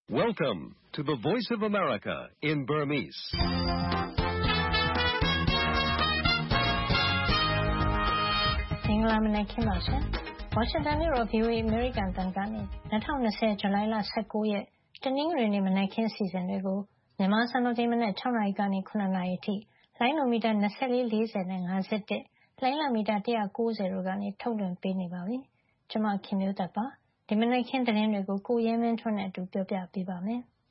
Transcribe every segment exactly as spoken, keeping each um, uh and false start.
Welcome to the Voice of America in Burmese. ။မင်္ဂလာမနက်ခင်းပါရှင်။ Washington မြို့တော် ဗွီအိုအေ အမေရိကန်တန်ကနေ၂၀၂၀ ဇူလိုင်လ၁၉ ရက်တနင်္ဂနွေနေ့မနက်ခင်းအစီအစဉ်တွေကိုမြန်မာစံတော်ချိန်မနက်၆နာရီကနေ၇နာရီအထိလိုင်းနိုမီတာ၂၄ ၄၀နဲ့၅၁လိုင်းလမီတာ၁၉၀တို့ကနေထုတ်လွှင့်ပေးနေပါပြီ။ကျွန်မခင်မျိုးသက်ပါ။ဒီမနက်ခင်းသတင်းတွေကိုကိုရဲမင်းထွန်းနဲ့အတူပြောပြပေးပါမယ်။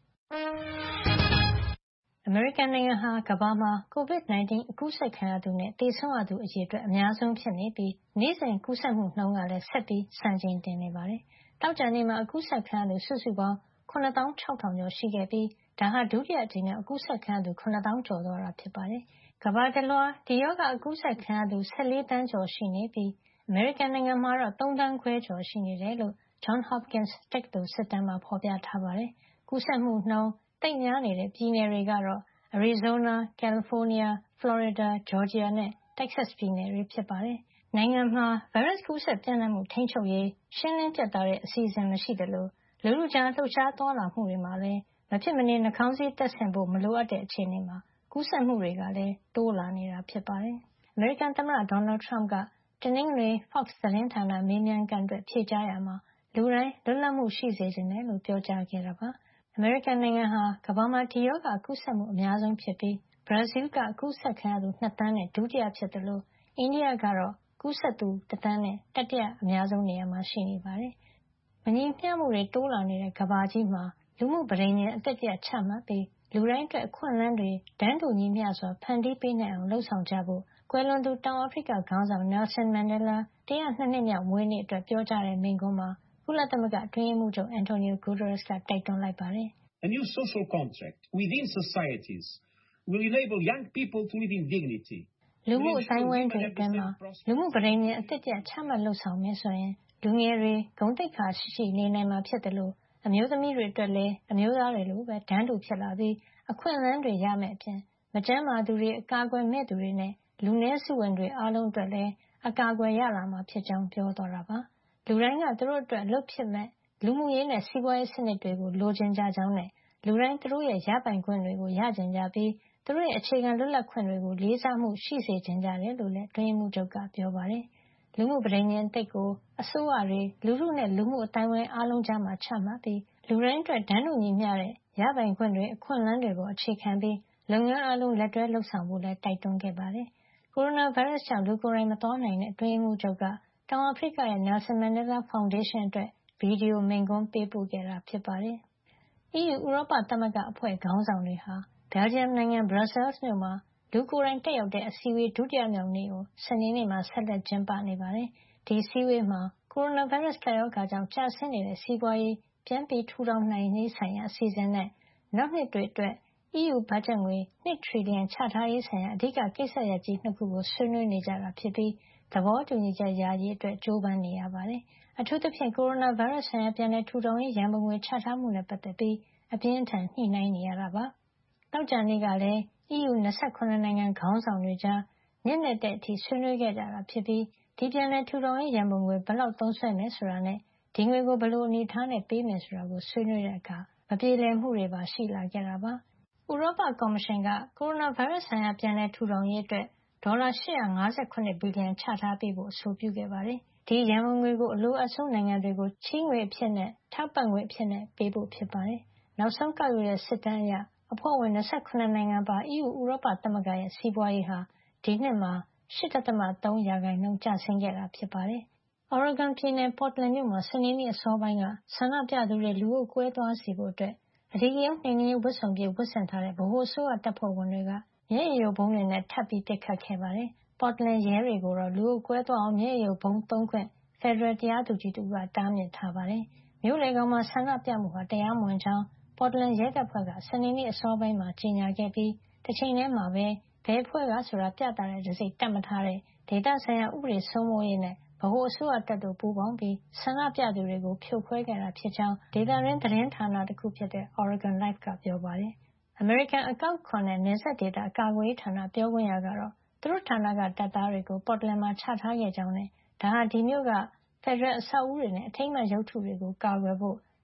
အမေရိကန်နိုင်ငံဟာကမ္ဘာမှာ ကိုဗစ် ၁၉ အကူးစက်ခံရသူနဲ့သေဆုံးရသူအရေအတွက်အများဆုံးဖြစ်နေပြီးနေ့စဉ်ကူးစက်မှုနှုန်းကလည်းဆက်ပြီးစံချိန်တင်နေပါတယ်။တောက်ကြနေ့မှာအကူးစက်ခံရသူစုစုပေါင်း၇သောင်း၆ထောင်ကျော်ရှိခဲ့ပြီးဒါဟာဒုတိယအကြိမ်နဲ့အကူးစက်ခံရသူ၇သောင်းကျော်သွားတာဖြစ်ပါတယ်။ကမ္ဘာတလွှားဒီရောဂါအကူးစက်ခံရသူ၁၄သန်းကျော်ရှိနေပြီးအမေရိကန်နိုင်ငံမှာတော့၃သန်းခွဲကျော်ရှိနေတယ်လို့ Johns Hopkins တက္ကသိုလ်စစ်တမ်းမှာဖေါ်ပြထားပါတယ်။ကူးစက်မှုနှုန်းသိပ်များနေတဲ့ပြည်နယ်တွေကတော့Arizona, California, Florida, Georgia နဲ့ Texas ပြည်နယ်တွေဖြစ်ပါတယ်။နိုင်ငံမှာဗိုင်းရပ်စ်ကူးစက်ပြန့်နှံ့မှုထိန်းချုပ်ရေးရှင်းလင်းပြတ်သားတဲ့အစီအစဉ်မရှိသလိုလူထုကြားလှုပ်ရှားသွားလာမှုတွေမှာလည်းမဖြစ်မနေနှာခေါင်းစည်းတပ်ဆင်ဖို့မလိုအပ်တဲ့အခြေအနေမှာကူးစက်မှုတွေကလည်းတိုးလာနေတာဖြစ်ပါတယ်။အမေရိကန်သမ္မတ Donald Trump ကတနင်္ဂနွေ Fox သတင်းဌာနမေးမြန်းခန်းအတွက်ဖြေကြားရာမှာလူတိုင်းလွတ်လပ်မှုရှိစေချင်တယ်လို့ပြောကြားခဲ့တာပါ။အမေရိကန်နိုင်ငံဟာကမ္ဘာမှာဒီရောဂါကူးစက်မှုအများဆုံးဖြစ်ပြီးဘရာဇီးကကူးစက်ခံရသူ၂သန်းနဲ့ဒုတိယဖြစ်သလိုအိန္ဒိယကတော့ကူးစက်သူတသန်းနဲ့တတိယအများဆုံးနေရာမှာရှိနေပါတယ်။မညီမျှမှုတွေတိုးလာနေတဲ့ကမ္ဘာကြီးမှာလူမှုပဋိညာဉ်အသစ်တရပ်ချမှတ်ပြီးလူတိုင်းအတွက်အခွင့်အလမ်းတွေတန်းတူညီမျှစွာဖန်တီးပေးနိုင်အောင်လှုံ့ဆော်ကြဖို့ကွယ်လွန်သူတောင်အာဖရိကခေါင်းဆောင် Nelson Mandela ၁၀၂နှစ်မြောက်မွေးနေ့အတွက်ပြောကြားတဲ့မိန့်ခွန်းမှာကုလသမဂ္ဂအတွင်းရေးမှူးချုပ် Antonio Guterres ကတိုက်တွန်းလိုက်ပါတယ်။ A new social contract within societies will enable young people to live in dignity. လူမှုအတိုင်းဝိုင်းတွေအတွင်းမှာလူမှုပဋိညာဉ်အသစ်တရပ်ချမှတ်လုပ်ဆောင်မယ်ဆိုရင်လူငယ်တွေဂုဏ်သိက္ခာရှိရှိနေနိုင်မှာဖြစ်တယ်လို့အမျိုးသမီးတွေအတွက်လည်းအမျိုးသားတွေလိုပဲတန်းတူဖြစ်လာပြီးအခွင့်အလမ်းတွေရမယ့်အပြင်မကျန်းမာသူတွေအကာအကွယ်မဲ့သူတွေနဲ့လူနည်းစုဝင်တွေအားလုံးအတွက်လည်းအကာအကွယ်ရလာမှာဖြစ်ကြောင်းပြောသွားတာပါလူတိုင်းကသူတို့အတွက်အလုပ်ဖြစ်မဲ့လူမှုရေးနဲ့စီးပွားရေးစနစ်တွေကိုလိုချင်ကြကြောင်းနဲ့လူတိုင်းသူတို့ရဲ့ရပိုင်ခွင့်တွေကိုရကျင်ကြပြီးသူတို့ရဲ့အခြေခံလွတ်လပ်ခွင့်တွေကိုလေးစားမှုရှိစေချင်ကြတယ်လို့လည်းအတွင်းရေးမှူးချုပ်ကပြောပါတယ်လူမှုပဋိညာဉ်အသစ်ကိုအစိုးရတွေလူထုနဲ့လူမှုအတိုင်းဝိုင်းအားလုံးကြားမှာချမှတ်ပြီးလူတိုင်းအတွက်တန်းတူညီမျှတဲ့ရပိုင်ခွင့်တွေအခွင့်အလမ်းတွေကိုအခြေခံပြီးလုပ်ငန်းအားလုံးလက်တွဲလှုပ်ဆောင်ဖို့လည်းတိုက်တွန်းခဲ့ပါတယ်ကိုရိုနာဗိုင်းရပ်စ်ကြောင့်လူကိုယ်တိုင်မသွားနိုင်တဲ့အတွင်းရေးမှူးချုပ်ကတောင်အာဖရိကရဲ့ Nelson Mandela Foundation အတွက်ဗီဒီယိုမိန့်ခွန်းပေးပို့ခဲ့တာဖြစ်ပါတယ်။ အီးယူဥရောပသမဂ္ဂအဖွဲ့ခေါင်းဆောင်တွေဟာဘယ်လ်ဂျီယံနိုင်ငံ Brussels မြို့မှာလူကိုယ်တိုင်တက်ရောက်တဲ့အစည်းအဝေးဒုတိယမြောက်နေ့ကိုစနေနေ့မှာဆက်လက်ကျင်းပနေပါတယ်။ဒီအစည်းအဝေးမှာကိုရိုနာဗိုင်းရပ်စ်ကပ်ရောဂါကြောင့်ကျဆင်းနေတဲ့စီးပွားရေးပြန်ထူထောင်နိုင်ရေးဆိုင်ရာအစီအစဉ်နဲ့နောက်နှစ်တွေအတွက်အီးယူဘတ်ဂျက်ငွေ၂ထရီလီယံချထားရေးဆိုင်ရာအဓိကကိစ္စရပ်ကြီး၂ခုကိုဆွေးနွေးနေကြတာဖြစ်ပြီးသဘောတူညီချက်ရရေးအတွက်ကြိုးပမ်းနေရပါတယ်။အထူးသဖြင့်ကိုရိုနာဗိုင်းရပ်စ်ဆိုင်ရာပြန်လည်ထူထောင်ရေးရန်ပုံငွေချထားမှုနဲ့ပတ်သက်ပြီးအပြင်းအထန်ညှိနှိုင်းနေရတာပါ။သောကြာနေ့ကလည်းအီးယူ၂၇နိုင်ငံခေါင်းဆောင်တွေကြားညဉ့်နက်တဲ့အထိဆွေးနွေးခဲ့ကြတာဖြစ်ပြီးဒီပြန်လည်ထူထောင်ရေးရန်ပုံငွေဘယ်လောက်သုံးစွဲမယ်ဆိုတာနဲ့ဒီငွေကိုဘယ်လိုအနေထားနဲ့ပေးမယ်ဆိုတာကိုဆွေးနွေးတဲ့အခါမပြေလည်မှုတွေပါရှိလာခဲ့တာပါ။ဥရောပကော်မရှင်ကကိုရိုနာဗိုင်းရပ်စ်ဆိုင်ရာပြန်လည်ထူထောင်ရေးအတွက်ဒေါ်လာ၈၅၇ဘီလီယံချထားပေးဖို့အဆိုပြုခဲ့ပါတယ်။ဒီရန်ပုံငွေကိုအလိုအပ်ဆုံးနိုင်ငံတွေကိုချေးငွေအဖြစ်နဲ့ထောက်ပံ့ငွေအဖြစ်နဲ့ပေးဖို့ဖြစ်ပါတယ်။နောက်ဆုံးကောက်ယူတဲ့စစ်တမ်းအရအဖွဲ့ဝင်၂၇နိုင်ငံပါအီးယူဥရောပသမဂ္ဂရဲ့စီးပွားရေးဟာဒီနှစ်မှာ၈.၃ရာခိုင်နှုန်းကျဆင်းခဲ့တာဖြစ်ပါတယ်။ Oregon ပြည်နယ် Portland မြို့မှာစနေနေ့အစောပိုင်းကဆန္ဒပြသူတွေလူအုပ်ကွဲသွားစေဖို့အတွက်အဓိကရုဏ်းနှိမ်နင်းရေးဝတ်စုံပြည့်ဝတ်ဆင်ထားတဲ့ဗဟိုအစိုးရတပ်ဖွဲ့ဝင်တွေကမျက်ရည်ယိုဗုံးတွေနဲ့ထပ်ပြီးပစ်ခတ်ခဲ့ပါတယ်။ Portland ရဲတွေကိုတော့လူအုပ်ကွဲသွားအောင်မျက်ရည်ယိုဗုံးသုံးခွင့်ဖက်ဒရယ်တရားသူကြီးတဦးကတားမြစ်ထားပါတယ်။မြို့လယ်ခေါင်မှာဆန္ဒပြမှုဟာတရားမဝင်ကြောင်း Portland ရဲတပ်ဖွဲ့ကစနေနေ့အစောပိုင်းမှာကြေညာခဲ့ပြီးတချိန်တည်းမှာပဲဘယ်အဖွဲ့ကဆိုတာပြသတဲ့တံဆိပ်တပ်မထားတဲ့ဒေသဆိုင်ရာဥပဒေစိုးမိုးရေးနဲ့ဗဟိုအစိုးရတပ်တို့ပူးပေါင်းပြီးဆန္ဒပြသူတွေကိုဖြိုခွဲခဲ့တာဖြစ်ကြောင်းဒေသတွင်းသတင်းဌာနတခုဖြစ်တဲ့ Oregon Live ကပြောပါတယ်။အမေရိကန်အကောက်ခွန်နဲ့နယ်စပ်ဒေသအကာအကွယ်ရေးဌာနပြောခွင့်ရကတော့သူတို့ဌာနကတပ်သားတွေကို Portland မှာချထားခဲ့ကြောင်းနဲ့ဒါဟာဒီမြို့ကဖက်ဒရယ်အဆောက်အဦတွေနဲ့အထိမ်းအမှတ်ရုပ်တုတွေကိုကာကွယ်ဖို့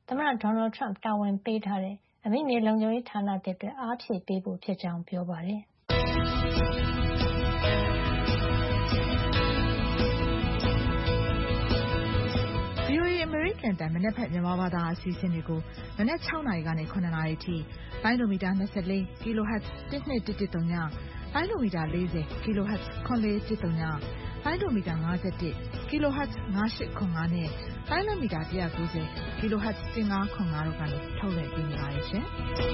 သမ္မတ Donald Trump တာဝန်ပေးထားတဲ့အမိမြေလုံခြုံရေးဌာနသစ်အတွက်အားဖြည့်ပေးဖို့ဖြစ်ကြောင်းပြောပါတယ်။ VOA အမေရိကန်တန်မနက်ဖြန်မြန်မာဘာသာအစီအစဉ်တွေကိုမနက်၆နာရီကနေ၇နာရီထိလိုင်းဒိုမီတာ၂၄ kilohertz တစ်နှစ်တစ်တစ်သုံးညလိုင်းဒိုမီတာ၄၀ kilohertz ခွန်လေးတစ်သုံးညလိုင်းဒိုမီတာ၅၁ kilohertz ၅၈ခွန်၅နဲ့လိုင်းလမီတာ၁၉၀ kilohertz ၁၅ခွန်၅တို့ကနေထုတ်လွှင့်ပေးနေပါတယ်ရှင်။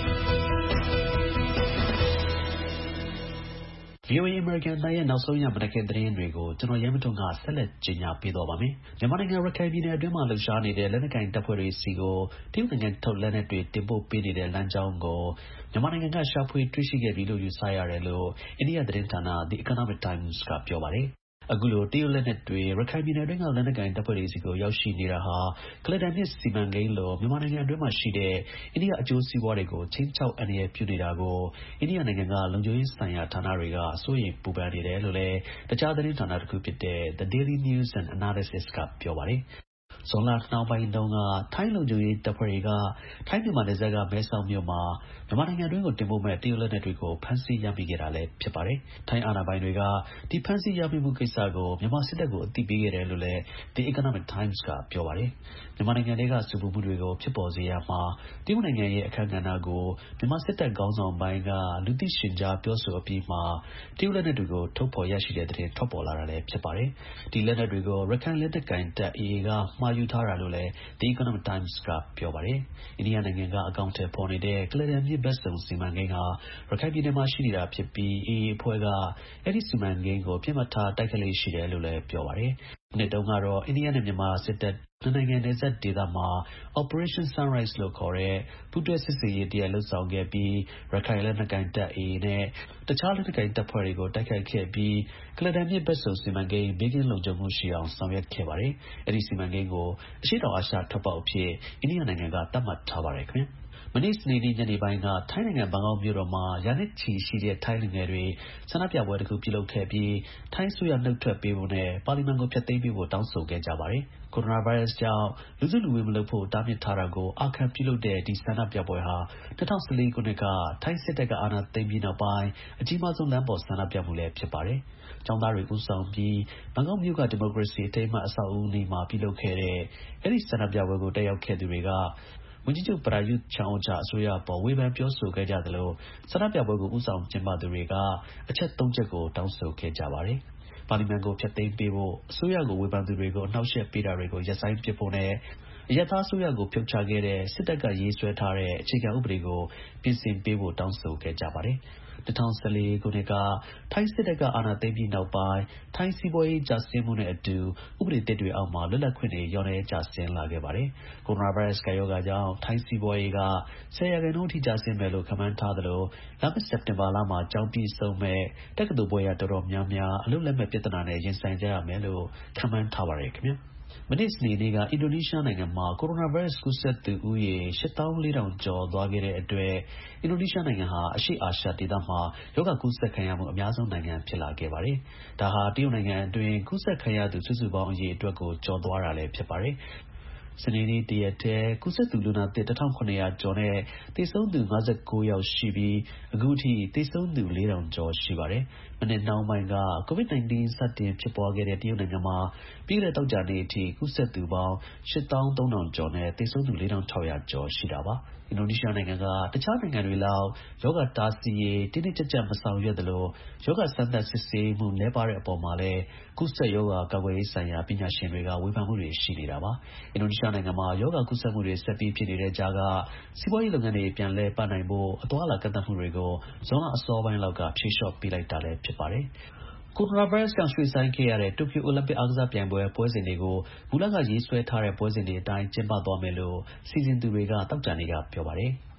VOA American ရဲ့နောက်ဆုံးရမနက်ခင်းသတင်းတွေကိုကျွန်တော်ရဲမထုံကဆက်လက်ကြီးညာပေးသွားပါမယ်။မြန်မာနိုင်ငံရခိုင်ပြည်နယ်အတွင်းမှာလှုပ်ရှားနေတဲ့လက်နက်ကိုင်တပ်ဖွဲ့တွေစီကိုတရုတ်နိုင်ငံထုတ်လက်နက်တွေတင်ပို့ပေးနေတဲ့လမ်းကြောင်းကိုမြန်မာနိုင်ငံကရှာဖွေတွေ့ရှိခဲ့ပြီလို့ယူဆရတယ်လို့အိန္ဒိယသတင်းဌာန The Economic Times ကပြောပါတယ်။အခုလိုတရုတ်လက်နက်တွေရခိုင်ပြည်နယ်အတွင်းကလက်နက်ကိုင်တပ်ဖွဲ့တွေစီကိုရောက်ရှိနေတာဟာကလဒန်နစ်စီမံကိန်းလိုမြန်မာနိုင်ငံအတွင်းမှာရှိတဲ့အိန္ဒိယအကျိုးစီးပွားတွေကိုချင်းချောက်အန္တရာယ်ပြုနေတာကိုအိန္ဒိယနိုင်ငံကလုံခြုံရေးဆိုင်ရာဌာနတွေကစိုးရိမ်ပူပန်နေတယ်လို့လည်းတခြားသတင်းဌာနတစ်ခုဖြစ်တဲ့ The Daily News and Analysis ကပြောပါတယ်။ဇွန်လနှောင်းပိုင်းတုန်းကထိုင်းလုံခြုံရေးတပ်ဖွဲ့တွေကထိုင်းမြန်မာနယ်စပ်ကမဲဆောက်မြို့မှာမြန်မာနိုင်ငံအတွင်းကိုတင်ပို့မဲ့တရုတ်လက်နက်တွေကိုဖမ်းဆီးရမိခဲ့တာလည်းဖြစ်ပါတယ်။ထိုင်းအာဏာပိုင်တွေကဒီဖမ်းဆီးရမိမှုကိစ္စကိုမြန်မာစစ်တပ်ကိုအသိပေးခဲ့တယ်လို့လည်း The Economic Times ကပြောပါတယ်။မြန်မာနိုင်ငံတွေကစူပူမှုတွေကိုဖြစ်ပေါ်စေရမှာတရုတ်နိုင်ငံရဲ့အခမ်းကဏ္ဍကိုမြန်မာစစ်တပ်ခေါင်းဆောင်ပိုင်းကလူသိရှင်ကြားပြောဆိုအပြီးမှာတရုတ်လက်နက်တွေကိုထုတ်ဖော်ရရှိတဲ့သတင်းထွက်ပေါ်လာတာလည်းဖြစ်ပါတယ်။ဒီလက်နက်တွေကိုရခိုင်လက်နက်ကိုင်တပ် A A ကမှာယူထားတာလို့လည်း The Economic Times ကပြောပါတယ်။အိန္ဒိယနိုင်ငံကအကောင့်ထဲပေါ်နေတဲ့ကလဒန်မြစ်ဘက်စုံစီမံကိန်းဟာရခိုင်ပြည်နယ်မှာရှိနေတာဖြစ်ပြီး A A အဖွဲ့ကအဲ့ဒီစီမံကိန်းကိုပြစ်မှတ်ထားတိုက်ခိုက်လေးရှိတယ်လို့လည်းပြောပါတယ်။မနေ့တုန်းကတော့အိန္ဒိယနဲ့မြန်မာစစ်တပ်နှစ်နိုင်ငံနယ်စပ်ဒေသမှာ Operation Sunrise လို့ခေါ်တဲ့ပူးတွဲစစ်ဆင်ရေးတရပ်လုပ်ဆောင်ခဲ့ပြီးရခိုင်လက်နက်ကိုင်တပ် A A နဲ့တခြားလက်နက်ကိုင်တပ်ဖွဲ့တွေကိုတိုက်ခိုက်ခဲ့ပြီးကလဒန်မြစ်ဘက်စုံစီမံကိန်းဘေးကင်းလုံခြုံမှုရှိအောင်ဆောင်ရွက်ခဲ့ပါတယ်။အဲဒီစီမံကိန်းကိုအရှေ့တောင်အာရှထွက်ပေါက်အဖြစ်အိန္ဒိယနိုင်ငံကသတ်မှတ်ထားပါတယ်ခင်ဗျာ။မနေ့စနေနေ့ညနေပိုင်းကထိုင်းနိုင်ငံဘန်ကောက်မြို့တော်မှာရာနဲ့ချီရှိတဲ့ထိုင်းလူငယ်တွေဆန္ဒပြပွဲတစ်ခုပြုလုပ်ခဲ့ပြီးထိုင်းအစိုးရနှုတ်ထွက်ပေးဖို့နဲ့ပါလီမန်ကိုဖျက်သိမ်းပေးဖို့တောင်းဆိုခဲ့ကြပါတယ်။ကိုရိုနာဗိုင်းရပ်စ်ကြောင့်လူစုလူဝေးမလုပ်ဖို့တားမြစ်ထားတာကိုအာခံပြုလုပ်တဲ့ဒီဆန္ဒပြပွဲဟာ၂၀၁၄ခုနှစ်ကထိုင်းစစ်တပ်ကအာဏာသိမ်းပြီးနောက်ပိုင်းအကြီးမားဆုံးလမ်းပေါ်ဆန္ဒပြမှုလည်းဖြစ်ပါတယ်။ကျောင်းသားတွေဦးဆောင်ပြီးဘန်ကောက်မြို့ကဒီမိုကရေစီအထိမ်းအမှတ်အဆောက်အဦနီးမှာပြုလုပ်ခဲ့တဲ့အဲဒီဆန္ဒပြပွဲကိုတက်ရောက်ခဲ့သူတွေကဝန်ကြီးချုပ်ပရာယုသ်ချန်အိုချာအစိုးရအပေါ်ဝေဖန်ပြောဆိုခဲ့ကြသလိုဆန္ဒပြပွဲကိုဦးဆောင်ကျင်းပသူတွေကအချက်သုံးချက်ကိုတောင်းဆိုခဲ့ကြပါတယ်။ပါလီမန်ကိုဖျက်သိမ်းပေးဖို့အစိုးရကိုဝေဖန်သူတွေကိုအနှောက်အယှက်ပေးတာတွေကိုရပ်ဆိုင်းပစ်ဖို့နဲ့အရပ်သားအစိုးရကိုဖြုတ်ချခဲ့တဲ့စစ်တပ်ကရေးဆွဲထားတဲ့အခြေခံဥပဒေကိုပြင်ဆင်ပေးဖို့တောင်းဆိုခဲ့ကြပါတယ်။၂၀၁၄ခုနှစ်ကထိုင်းစစ်တပ်ကအာဏာသိမ်းပြီးနောက်ပိုင်းထိုင်းစီးပွားရေးကျဆင်းမှုနဲ့အတူဥပဒေသစ်တွေအောက်မှာလွတ်လပ်ခွင့်တွေလျော့နည်းကျဆင်းလာခဲ့ပါတယ်။ကိုရိုနာဗိုင်းရပ်စ်ကပ်ရောဂါကြောင့်ထိုင်းစီးပွားရေးကဆယ်ရာခိုင်နှုန်းအထိကျဆင်းမယ်လို့ခန့်မှန်းထားသလိုလာမယ့်စက်တင်ဘာလမှာကျောင်းပြီးဆုံးမဲ့တက္ကသိုလ်ဘွဲ့ရတော်တော်များများအလုပ်လက်မဲ့ပြဿနာနဲ့ရင်ဆိုင်ကြရမယ်လို့ခန့်မှန်းထားပါတယ်ခင်ဗျာ။မနေ့စနေနေ့ကအင်ဒိုနီးရှားနိုင်ငံမှာကိုရိုနာဗိုင်းရပ်စ်ကူးစက်သူဦးရေရှစ်သောင်းလေးထောင်ကျော်သွားခဲ့တဲ့အတွက်အင်ဒိုနီးရှားနိုင်ငံဟာအရှေ့အာရှဒေသမှာရောဂါကူးစက်ခံရမှုအများဆုံးနိုင်ငံဖြစ်လာခဲ့ပါတယ်။ဒါဟာတရုတ်နိုင်ငံအတွင်းကူးစက်ခံရသူစုစုပေါင်းအရေအတွက်ကိုကျော်သွားတာလည်းဖြစ်ပါတယ်။စနေနေ့တရက်တည်းကူးစက်သူလူနာသစ်တစ်ထောင်ခုနှစ်ရာကျော်နဲ့သေဆုံးသူ၅၉ယောက်ရှိပြီးအခုထိသေဆုံးသူလေးထောင်ကျော်ရှိပါတယ်။မနေ့နှောင်းပိုင်းက COVID 19 စတင်ဖြစ်ပွားခဲ့တဲ့တရုတ်နိုင်ငံမှာပြီးခဲ့တဲ့သောကြာနေ့အထိကူးစက်သူပေါင်းရှစ်သောင်းသုံးထောင်ကျော်နဲ့သေဆုံးသူလေးထောင်ခြောက်ရာကျော်ရှိတာပါ။အင်ဒိုနီးရှားနိုင်ငံကတခြားနိုင်ငံတွေလောက်ရောဂါတားဆီးရေးတင်းတင်းကျပ်ကျပ်မဆောင်ရွက်သလိုရောဂါစမ်းသပ်စစ်ဆေးမှုနည်းပါးတဲ့အပေါ်မှာလည်းကူးစက်ရောဂါကာကွယ်ရေးဆိုင်ရာပညာရှင်တွေကဝေဖန်မှုတွေရှိနေတာပါ။အင်ဒိုနီးရှားနိုင်ငံမှာရောဂါကူးစက်မှုတွေဆက်ပြီးဖြစ်နေတဲ့ကြားကစီးပွားရေးလုပ်ငန်းတွေပြန်လည်ပတ်နိုင်ဖို့အသွားအလာကန့်သတ်မှုတွေကိုဇွန်လအစောပိုင်းလောက်ကဖြေလျှော့ပေးလိုက်တာလည်းဖြစ်ပါတယ်။ကိုရိုနာဗိုင်းရပ်စ်ကြောင့်ရွှေ့ဆိုင်းခဲ့ရတဲ့တိုကျိုအိုလံပစ်အားကစားပြိုင်ပွဲပွဲစဉ်တွေကိုမူလကရေးဆွဲထားတဲ့ပွဲစဉ်တွေအတိုင်းကျင်းပသွားမယ်လို့စီစဉ်သူတွေကသောကြာနေ့ကပြောပါတယ်။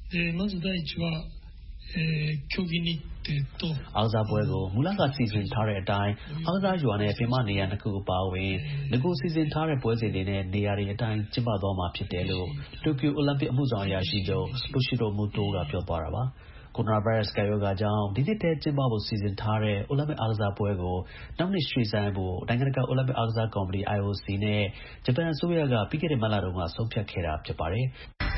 အားကစားပွဲကိုမူလကစီစဉ်ထားတဲ့အတိုင်းအားကစားရွာနဲ့ပင်မနေရာနှစ်ခုအပါအဝင်ငကိုစီစဉ်ထားတဲ့ပွဲစဉ်တွေနဲ့နေရာတွေအတိုင်းကျင်းပသွားမှာဖြစ်တယ်လို့တိုကျိုအိုလံပစ်အမှုဆောင်အရာရှိချုပ် Toshiro Muto ကပြောသွားတာပါ။ကိုရိုနာဗိုင်းရပ်စ်ကပ်ရောဂါကြောင့်ဒီနှစ်ထဲကျင်းပဖို့စီစဉ်ထားတဲ့အိုလံပစ်အားကစားပွဲကိုနောက်နှစ်ရွှေ့ဆိုင်းဖို့နိုင်ငံတကာအိုလံပစ်အားကစားကော်မတီ I O C နဲ့ဂျပန်အစိုးရကပြီးခဲ့တဲ့မတ်လတုန်းကဆုံးဖြတ်ခဲ့တာဖြစ်ပါတယ်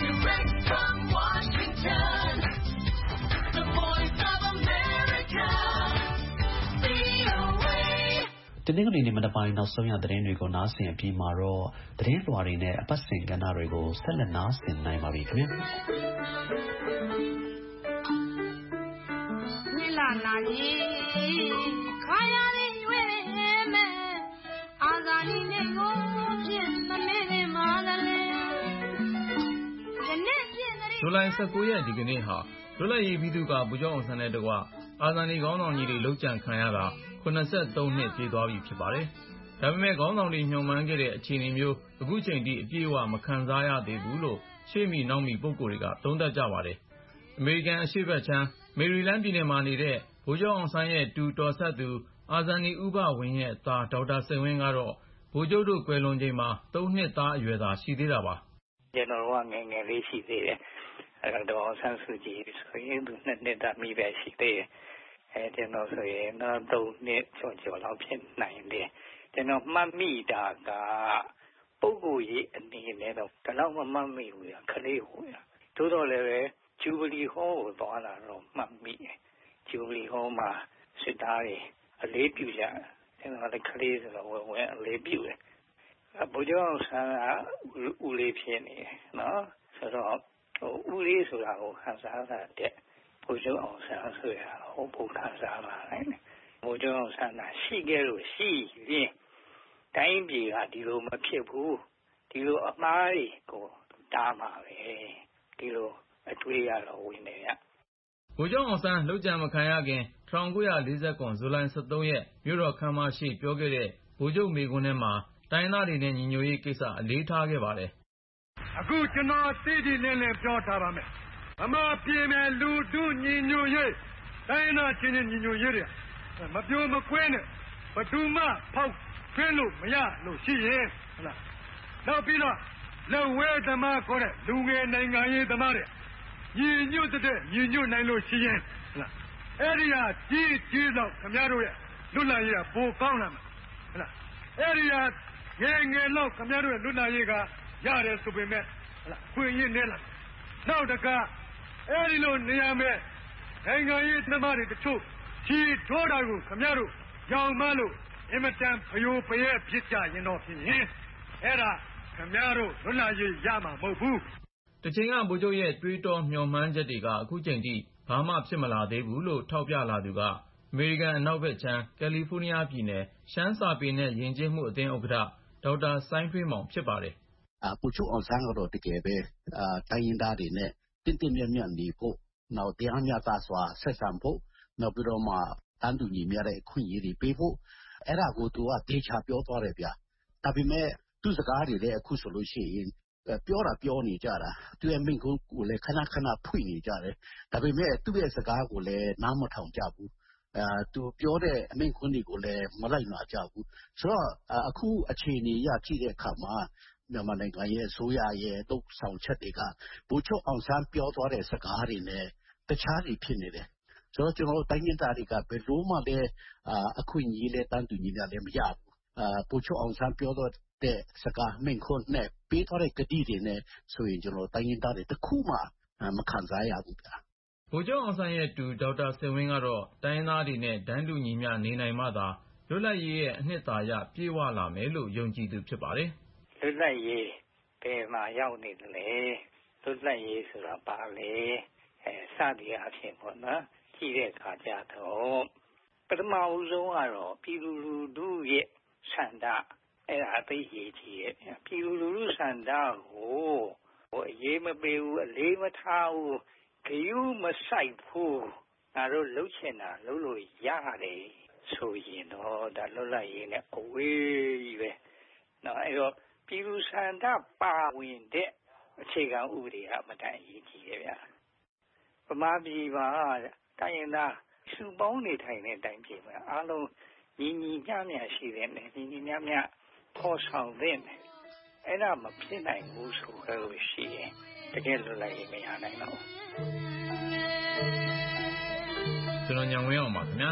တနင်္ဂနွေနေ့မနက်ပိုင်းနောက်ဆုံးရသတင်းတွေကိုနားဆင်အပြီးမှာတော့သတင်းလွှာတွေနဲ့အပတ်စဉ်ကဏ္ဍတွေကိုဆက်လက်နားဆင်နိုင်ပါပြီခင်ဗျာနိလာနာကြီးခါရလေးရွေးမယ်အာဇာနည်နဲ့ကိုဖြင့်မမေ့နေမှာလည်းယနေ့ပြည့်တဲ့ဇူလိုင်၁၉ရက်ဒီကနေ့ဟာလွတ်လပ်ရေးပြည်သူ့ကဗိုလ်ချုပ်အောင်ဆန်းတဲ့တကွအာဇာနည်ခေါင်းဆောင်ကြီးတွေလှုပ်ကြံခံရတာခုနှစ်သုံးနှစ်ပြည့်သွားပြီဖြစ်ပါတယ်။ဒါပေမဲ့ခေါင်းဆောင်တွေညှို့မှန်းခဲ့တဲ့အခြေအနေမျိုးအခုချိန်ထိအပြည့်အဝမခံစားရသေးဘူးလို့ရှေ့မီနောက်မီပုဂ္ဂိုလ်တွေကသုံးသပ်ကြပါတယ်။အမေရိကန်အရှေ့ဘက်ခြမ်းမေရီလန်းပြည်နယ်မှာနေတဲ့ဗိုလ်ချုပ်အောင်ဆန်းရဲ့တူတော်ဆက်သူအာဇာနည်ဥပဝင်းရဲ့သားဒေါက်တာစိန်ဝင်းကတော့ဗိုလ်ချုပ်တို့ကွယ်လွန်ချိန်မှာသုံးနှစ်သားအရွယ်သာရှိသေးတာပါ။ကျွန်တော်ကငယ်ငယ်လေးရှိသေးတယ်။အဲတော့အောင်ဆန်းစုကြည်ဆိုရင်သူနှစ်နှစ်သားမိပဲရှိသေးတယ်။အဲကျွန်တော်ဆိုရင်တော့သုံးနှစ်ကျော်ကျော်လောက်ဖြစ်နိုင်တယ်။ကျွန်တော်မှတ်မိတာကပုဂ္ဂိုလ်ရေးအနေနဲ့တော့ဒီလောက်မမှတ်မိဘူး။ခလေးဟိုရ။သို့တော်လည်းပဲဂျူဘလီဟောကိုသွားလာတော့မှတ်မိတယ်။ဂျူဘလီဟောမှာစစ်သားတွေအလေးပြုကြ။ကျွန်တော်လည်းခလေးဆိုတော့ဝယ်ဝယ်အလေးပြုတယ်။ဗိုလ်ချုပ်အောင်ဆန်းကဦးလေးဖြစ်နေတယ်နော်။ဆိုတော့ဟိုဦးလေးဆိုတာကိုခံစားတာတဲ့ဗိုလ်ချုပ်အောင်ဆန်းဆိုရဟိုပုံခံစားလာတယ်ဗိုလ်ချုပ်အောင်ဆန်းကရှိခဲ့လို့ရှိရင်တိုင်းပြည်ကဒီလိုမဖြစ်ဘူးဒီလိုအမှားတွေကိုတားမှာပဲဒီလိုအတွေ့ရတော့ဝင်နေရဗိုလ်ချုပ်အောင်ဆန်းလှုပ်ကြံမခံရခင်၁၉၄၉ဇူလိုင်၁၃ရက်မြို့တော်ခမ်းမရှိပြောခဲ့တဲ့ဗိုလ်ချုပ်မိန့်ခွန်းထဲမှာတိုင်းသားတွေနဲ့ညီညွတ်ရေးကိစ္စအလေးထားခဲ့ပါတယ်အခုကျွန်တော်သိသိလင်းလင်းပြောထားပါမယ်ဗမာပြည်နယ်လူထုညီညွတ်ရေးတိုင်းသားချင်းချင်းညီညွတ်ရေးတွေမပြိုမကွဲနဲ့ဘသူမှဖောက်ထွင်းလို့မရလို့ရှိရင်ဟုတ်လားနောက်ပြီးတော့လက်ဝဲသမားခေါ်တဲ့လူငယ်နိုင်ငံရေးသမားတွေညီညွတ်တဲ့ညီညွတ်နိုင်လို့ရှိရင်ဟုတ်လားအဲ့ဒီဟာကြီးကြီးတော့ခင်ဗျားတို့ရဲ့လွတ်လပ်ရေးကပိုကောင်းလာမှာဟုတ်လားအဲ့ဒီဟာငယ်ငယ်တော့ခင်ဗျားတို့ရဲ့လွတ်လပ်ရေးကရတယ်ဆိုပေမဲ့ဟုတ်လားခွင့်ရင်းနေလားနောက်တကအဲ့ဒီလိုနေရာမဲ့နိုင်ငံရေးသမားတွေတချို့ချီထိုးတာကိုခင်ဗျားတို့ကြောင်မလို့အင်မတန်ဖျိုးဖျဲဖြစ်ကြရင်တော့ဖြစ်ရင်အဲ့ဒါခင်ဗျားတို့လွတ်လပ်ရေးရမှာမဟုတ်ဘူးတချိန်ကဗိုလ်ချုပ်ရဲ့တွေးတောမျှော်မှန်းချက်တွေကအခုချိန်ထိဘာမှဖြစ်မလာသေးဘူးလို့ထောက်ပြလာသူကအမေရိကန်အနောက်ဘက်ခြမ်းကယ်လီဖိုးနီးယားပြည်နယ်ရှမ်းစာပေနဲ့ယဉ်ကျေးမှုအသင်းဥက္ကဋ္ဌဒေါက်တာစိုင်းထွေးမောင်ဖြစ်ပါတယ်အာဗိုလ်ချုပ်အောင်ဆန်းကတော့တကယ်ပဲအာတိုင်းရင်းသားတွေနဲ့တင်းတင်းမြတ်မြတ်နေဖို့နောက်တရားမျှတစွာဆက်ဆံဖို့နောက်ပြီးတော့မှတန်းတူညီမျှတဲ့အခွင့်အရေးတွေပေးဖို့အဲ့ဒါကိုသူကတေချာပြောသွားတယ်ဗျာဒါပေမဲ့သူစကားတွေလည်းအခုဆိုလို့ရှိရင်ပြောတာပြောနေကြတာသူရဲ့မိန့်ခွန်းကိုလည်းခဏခဏဖွင့်နေကြတယ်ဒါပေမဲ့သူ့ရဲ့စကားကိုလည်းနားမထောင်ကြဘူးအဲသူပြောတဲ့အမိန့်ခွန်းတွေကိုလည်းမလိုက်နာကြဘူးဆိုတော့အခုအခြေအနေရကြည့်တဲ့အခါမှာမြန်မာနိုင်ငံရဲ့အစိုးရရဲ့တုံ့ဆောင်ချက်တွေကဗိုလ်ချုပ်အောင်ဆန်းပြောသွားတဲ့စကားတွေနဲ့တခြားတွေဖြစ်နေတယ်ဆိုတော့ကျွန်တော်တို့တိုင်းရင်းသားတွေကဘယ်လိုမှလည်းအခွင့်အရေးလည်းတန်းတူညီမျှလည်းမရဘူးအာဗိုလ်ချုပ်အောင်ဆန်းပြောတော့တဲ့စကားမိန့်ခွန်းနဲ့ပေးထားတဲ့ကတိတွေနဲ့ဆိုရင်ကျွန်တော်တိုင်းရင်းသားတွေတခုမှမခံစားရဘူးဗျာဗိုလ်ချုပ်အောင်ဆန်းရဲ့တူဒေါက်တာစိန်ဝင်းကတော့တိုင်းသားတွေနဲ့ဒန်းတူညီမျှနေနိုင်မှသာလွတ်လပ်ရေးရဲ့အနှစ်သာရပြည့်ဝလာမယ်လို့ယုံကြည်သူဖြစ်ပါတယ်လွတ်လပ်ရေးဘယ်မှာရောက်နေတယ်လဲလွတ်လပ်ရေးဆိုတာပါလေအဲစသည်အဖြစ်ပေါ့နော်ကြည့်တဲ့အခါကျတော့ပထမဦးဆုံးကတော့ပြည်သူလူထုရဲ့ဆန္ဒအဲ့ဒါအသိရေးကြီးရဲ့ပြည်သူလူထုဆန္ဒကိုဟိုအရေးမပေးဘူးအလေးမထားဘူးဂရုမစိုက်ဘူးငါတို့လှုပ်ချင်တာလှုပ်လို့ရတယ်ဆိုရင်တော့ဒါလွတ်လပ်ရေးနဲ့အဝေးကြီးပဲနော်အဲ့တော့ပြည်သူဆန္ဒပါဝင်တဲ့အခြေခံဥပဒေကအမှန်တန်အရေးကြီးတယ်ဗျာဗမာပြည်မှာတိုင်းရင်းသားစုပေါင်းနေထိုင်တဲ့တိုင်းပြည်မှာအားလုံးညီညီမျှမျှရှိတဲ့နဲ့ညီညီမျှမျှဖော်ဆောင်တဲ့အဲ့ဒါမဖြစ်နိုင်ဘူးဆိုလို့ရှိရင်တကယ်လွတ်လပ်ရေးမရနိုင်တော့ဘူးကျွန်တော်ညံဝင်းအောင်ပါခင်ဗျာ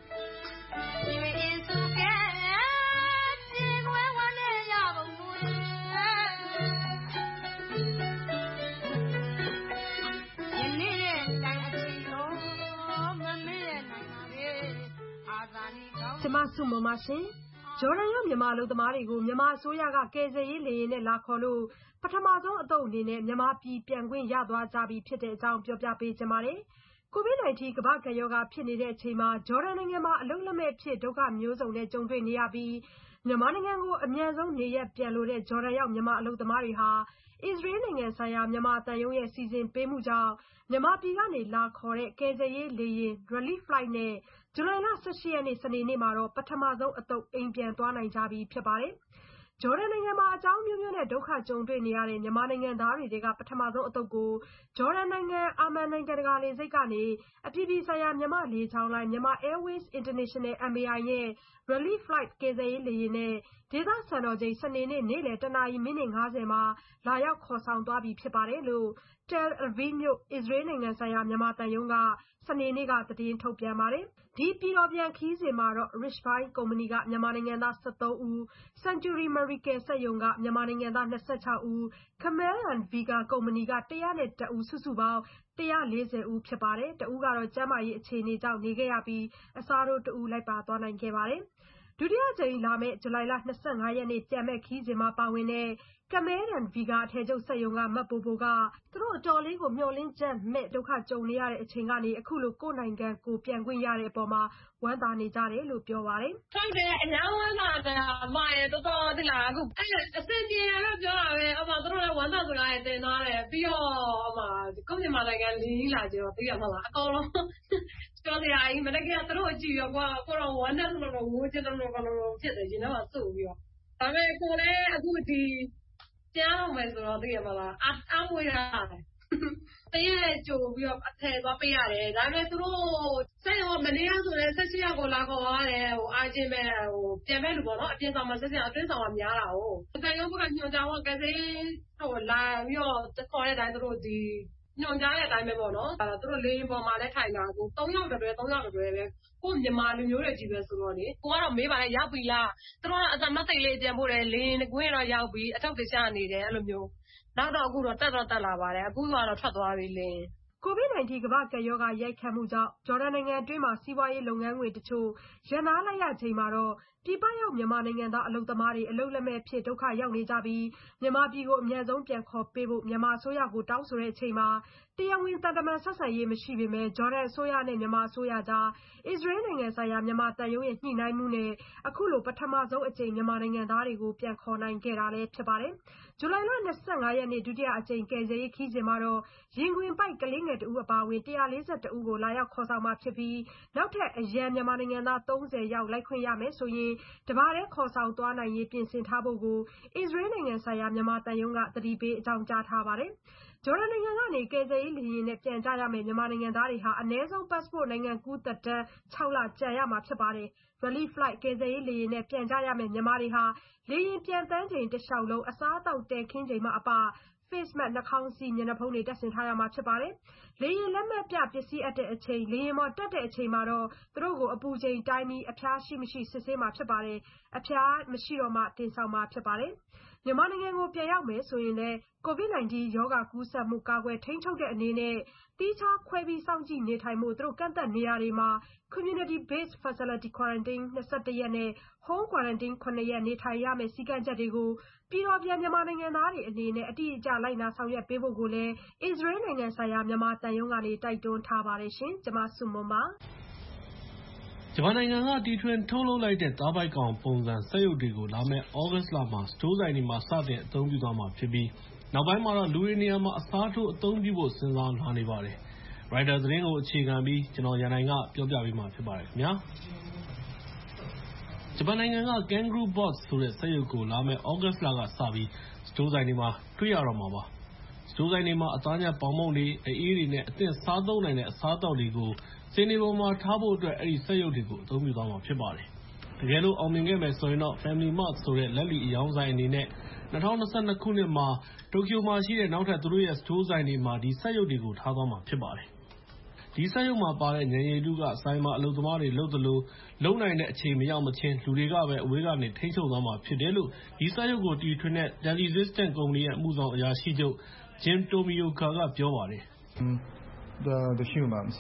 ကျမဆုမမရှင်ဂျော်ဒန်ရောက်မြန်မာလူသမားတွေကိုမြန်မာအစိုးရကကယ်ဆယ်ရေးလေယာဉ်နဲ့လာခေါ်လို့ပထမဆုံးအသုတ်အနေနဲ့မြန်မာပြည်ပြန်ခွင့်ရသွားကြပြီဖြစ်တဲ့အကြောင်းပြောပြပေးချင်ပါတယ်။ ကိုဗစ် ၁၉ ကမ္ဘာ့ကပ်ရောဂါဖြစ်နေတဲ့အချိန်မှာဂျော်ဒန်နိုင်ငံမှာအလုပ်လက်မဲ့ဖြစ်ဒုက္ခမျိုးစုံနဲ့ကြုံတွေ့နေရပြီးမြန်မာနိုင်ငံကိုအမြန်ဆုံးနေရပ်ပြန်လိုတဲ့ဂျော်ဒန်ရောက်မြန်မာအလုပ်သမားတွေဟာအစ္စရေးနိုင်ငံဆိုင်ရာမြန်မာသံရုံးရဲ့စီစဉ်ပေးမှုကြောင့်မြန်မာပြည်ကနေလာခေါ်တဲ့ကယ်ဆယ်ရေးလေယာဉ် Relief Flight နဲ့ဇူလိုင်လ ၁၈ ရက်နေ့စနေနေ့မှာတော့ပထမဆုံးအသုတ်အိမ်ပြန်သွားနိုင်ကြပြီဖြစ်ပါတယ်။ဂျော်ဒန်နိုင်ငံမှာအကြောင်းအမျိုးမျိုးနဲ့ဒုက္ခကြုံတွေ့နေရတဲ့မြန်မာနိုင်ငံသားတွေထဲကပထမဆုံးအသုတ်ကိုဂျော်ဒန်နိုင်ငံအာမန်နိုင်ငံတကာလေဆိပ်ကနေအပြည်ပြည်ဆိုင်ရာမြန်မာလေကြောင်းလိုင်း Myanmar Airways International M A I ရဲ့ Relief Flight ကယ်ဆယ်ရေးလေယာဉ်နဲ့ဒေသစံတော်ချိန်စနေနေ့နေ့လယ်တနာရီမိနစ် ၅၀ မှာလာရောက်ခေါ်ဆောင်သွားပြီဖြစ်ပါတယ်လို့ Tel Aviv မြို့အစ္စရေးနိုင်ငံဆိုင်ရာမြန်မာသံရုံးကစနေနေ့ကသတင်းထုတ်ပြန်ပါတယ်။ဒီပြည်တော်ပြန်ခရီးစဉ်မှာတော့ Richfield ကုမ္ပဏီကမြန်မာနိုင်ငံသား ၁၃ ဦး၊ Century Medical စက်ရုံကမြန်မာနိုင်ငံသား ၂၆ ဦး၊ Camel and Vega ကုမ္ပဏီက ၁၀၁ ဦးစုစုပေါင်း ၁၄၀ ဦးဖြစ်ပါတယ်။တဦးကတော့ကျန်းမာရေးအခြေအနေကြောင့်နေခဲ့ရပြီးအစားထိုးတဦးလိုက်ပါသွားနိုင်ခဲ့ပါတယ်။ဒုတိယအကြိမ်လာမယ့်ဇူလိုင်လ ၂၅ ရက်နေ့ပြန်မဲ့ခရီးစဉ်မှာပါဝင်တဲ့ Camel and Vega အထည်ချုပ်စက်ရုံကမပိုပိုကသူတို့အတော်လေးကိုမျှော်လင့်ချက်မဲ့ဒုက္ခကြုံနေရတဲ့အချိန်ကနေအခုလိုကိုယ့်နိုင်ငံကိုပြန်ခွင့်ရတဲ့အပေါ်မှာဝမ်းသာနေကြတယ်လို့ပြောပါတယ်။ "ဟုတ်တယ်အများဝမ်းသာတယ်အမရဲ့တော်တော်သိလားအခုအဲ့အစင်ပြေရတော့ပြောတာပဲအမတို့လည်းဝမ်းသာစကားတင်သွားတယ်ပြီးတော့အမကိုမြန်မာနိုင်ငံလင်းကြီးလာကြတော့သိရမလားအကောင်လုံးပြောစရာကြီးမနေ့ကသူတို့အကြည့်ရောကွာကိုတော့ဝမ်းနဲ့လို့လို့ဝိုးချင်တယ်လို့လို့ဖြစ်တယ်ရှင်တော့စုပြီးတော့ဒါပေမဲ့ကိုလည်းအခုဒီကြားအောင်မယ်ဆိုတော့သိရမလားအအားမွေးရတယ်တရက်ကြိုပြီးတော့အထည်သွားပေးရတယ်ဒါပေမဲ့သူတို့စက်ရောမနေ့ကဆိုလည်း၁၈ရက်ကိုလာခေါ်ရတယ်ဟိုအားချင်းပဲဟိုပြန်မဲ့လူပေါ့နော်အပြင်ဆောင်မှာဆက်စရာအတွင်းဆောင်မှာများတာဟုတ်တန်ရုံးဘက်ကညွှန်ကြားဖို့ကစေးဟိုလာပြီးတော့ခေါ်တဲ့အတိုင်းသူတို့ဒီညွှန်ကြားတဲ့အတိုင်းပဲပေါ့နော်အဲသူတို့လေရင်ပေါ်မှာလည်းထိုင်တာကို၃ယောက်တည်း၃ယောက်တည်းပဲကိုမြန်မာလူမျိုးတွေကြီးပဲဆိုတော့လေကိုကတော့မေးပါလေရောက်ပြီလားသူတို့ကအစမသိလေးပြန်ဖို့တယ်လေရင်ကွင်းတော့ရောက်ပြီအထောက်တချနေတယ်အဲ့လိုမျိုးနောက်တော့အခုတော့တက်တော့တက်လာပါတယ်အခုကတော့ထွက်သွားပြီလင်းကိုဗစ် ၁၉ ကမ္ဘာ့ကပ်ရောဂါရိုက်ခတ်မှုကြောင့်ဂျော်ဒန်နိုင်ငံအတွင်းမှာစီးပွားရေးလုပ်ငန်းတွေတချို့ရပ်နားလိုက်ရချိန်မှာတော့ပြည်ပရောက်မြန်မာနိုင်ငံသားအလုပ်သမားတွေအလုပ်လက်မဲ့ဖြစ်ဒုက္ခရောက်နေကြပြီးမြန်မာပြည်ကိုအမြန်ဆုံးပြန်ခေါ်ပေးဖို့မြန်မာအစိုးရကိုတောင်းဆိုတဲ့အချိန်မှာတရားဝင်တန်တမန်ဆက်ဆံရေးမရှိပေမဲ့ဂျော်ဒန်အစိုးရနဲ့မြန်မာအစိုးရကြားအစ္စရေးနိုင်ငံဆိုင်ရာမြန်မာတန်ယုံရဲ့ညှိနှိုင်းမှုနဲ့အခုလိုပထမဆုံးအကြိမ်မြန်မာနိုင်ငံသားတွေကိုပြန်ခေါ်နိုင်ခဲ့တာလည်းဖြစ်ပါတယ်။ဇူလိုင်လ ၂၅ ရက်နေ့ဒုတိယအကြိမ်ကယ်ဆယ်ရေးခရီးစဉ်မှာတော့ရင်ခွင်ပိုက်ကလေးငယ်တဦးအပါအဝင်၁၄၁ ဦးကိုလာရောက်ခေါ်ဆောင်မှာဖြစ်ပြီးနောက်ထပ်အရန်မြန်မာနိုင်ငံသား၃၀ယောက်လိုက်ခွင့်ရမယ်ဆိုရင်တပါတည်းခေါ်ဆောင်သွားနိုင်ရေးပြင်ဆင်ထားဖို့ကိုအစ္စရေးနိုင်ငံဆိုင်ရာမြန်မာသံရုံးကသတိပေးအကြောင်းကြားထားပါတယ်။ဂျော်ဒန်နိုင်ငံကနေကယ်ဆယ်ရေးလေယာဉ်နဲ့ပြန်ကြရမယ့်မြန်မာနိုင်ငံသားတွေဟာအနည်းဆုံး passport နိုင်ငံကူးသက်တမ်း၆လကြာရမှာဖြစ်ပါတယ်။ Relief Flight ကယ်ဆယ်ရေးလေယာဉ်နဲ့ပြန်ကြရမယ့်မြန်မာတွေဟာလေယာဉ်ပျံသန်းချိန်တလျှောက်လုံးအစားအသောက်တည်ခင်းချိန်မှအပFace Mask နှာခေါင်းစည်းမျက်နှာဖုံးတွေတပ်ဆင်ထားရမှာဖြစ်ပါတယ်။လေယာဉ်လက်မှတ်ပြပစ္စည်းအပ်တဲ့အချိန်လေယာဉ်ပေါ်တက်တဲ့အချိန်မှာတော့သူတို့ကိုအပူချိန်တိုင်းပြီးအဖျားရှိမရှိစစ်ဆေးမှာဖြစ်ပါတယ်။အဖျားမရှိတော့မှတင်ဆောင်မှာဖြစ်ပါတယ်။မြန်မာနိုင်ငံကိုပြန်ရောက်မယ်ဆိုရင်လည်းကိုဗစ် ၁၉ ရောဂါကူးစက်မှုကာကွယ်ထိန်းချုပ်တဲ့အနေနဲ့သီးခြားခွဲပြီးစောင့်ကြည့်နေထိုင်ဖို့သူတို့ကန့်သတ်နေရာတွေမှာ Community Based Facility Quarantine ၂၁ ရက်နဲ့ Home Quarantine ၇ ရက်နေထိုင်ရမယ့်စည်းကမ်းချက်တွေကိုပြည်တော်ပြန်မြန်မာနိုင်ငံသားတွေအနေနဲ့အတိအကျလိုက်နာဆောင်ရွက်ပေးဖို့ကိုလည်းအစ္စရေးနိုင်ငံဆိုင်ရာမြန်မာသံရုံးကနေတိုက်တွန်းထားပါတယ်ရှင်။ကျွန်မဆုမွန်ပါဂျပန်နိုင်ငံကတီထွင်ထုတ်လုပ်လိုက်တဲ့သားပိုက်ကောင်ပုံစံစက်ရုပ်တွေကိုလာမယ့်သြဂုတ်လမှာစတိုးဆိုင်တွေမှာစတင်အသုံးပြုသွားမှာဖြစ်ပြီးနောက်ပိုင်းမှာတော့လူတွေနေရာမှာအစားထိုးအသုံးပြုဖို့စဉ်းစားလာနေပါတယ်။ Reuters သတင်းကိုအခြေခံပြီးကျွန်တော်ရန်နိုင်ကပြောပြပေးမှာဖြစ်ပါတယ်ခင်ဗျာ။ဂျပန်နိုင်ငံက Kangaroo Box ဆိုတဲ့စက်ရုပ်ကိုလာမယ့်သြဂုတ်လကစပြီးစတိုးဆိုင်တွေမှာတွေ့ရတော့မှာပါ။စတိုးဆိုင်တွေမှာအသားညက်ပေါင်မုန့်တွေအအေးတွေနဲ့အသင့်စားသုံးနိုင်တဲ့အစားအသောက်တွေကိုစင်တွေပေါ်မှာထားဖို့အတွက်အဲဒီစက်ရုပ်တွေကိုအသုံးပြုသွားမှာဖြစ်ပါတယ်။တကယ်လို့အောင်မြင်ခဲ့မယ်ဆိုရင်တော့ Family Mart ဆိုတဲ့လက်လီအရောင်းဆိုင်အနေနဲ့၂၀၂၂ ခုနှစ်မှာတိုကျိုမှာရှိတဲ့နောက်ထပ်သူတို့ရဲ့စတိုးဆိုင်တွေမှာဒီစက်ရုပ်တွေကိုထားသွားမှာဖြစ်ပါတယ်။ဒီစက်ရုံမှာပါတဲ့ဉာဏ်ရည်တုကဆိုင်မှာအလုပ်သမားတွေလုပ်သလိုလုပ်နိုင်တဲ့အချိန်မရောက်မချင်းလူတွေကပဲအဝေးကနေထိန်းချုပ်သွားမှာဖြစ်တယ်လို့ဒီစက်ရုံကိုတီထွင်တဲ့ Telesystem ကုမ္ပဏီရဲ့အမှုဆောင်အရာရှိချုပ် Jim Tomioka ကပြောပါတယ်။ The the humans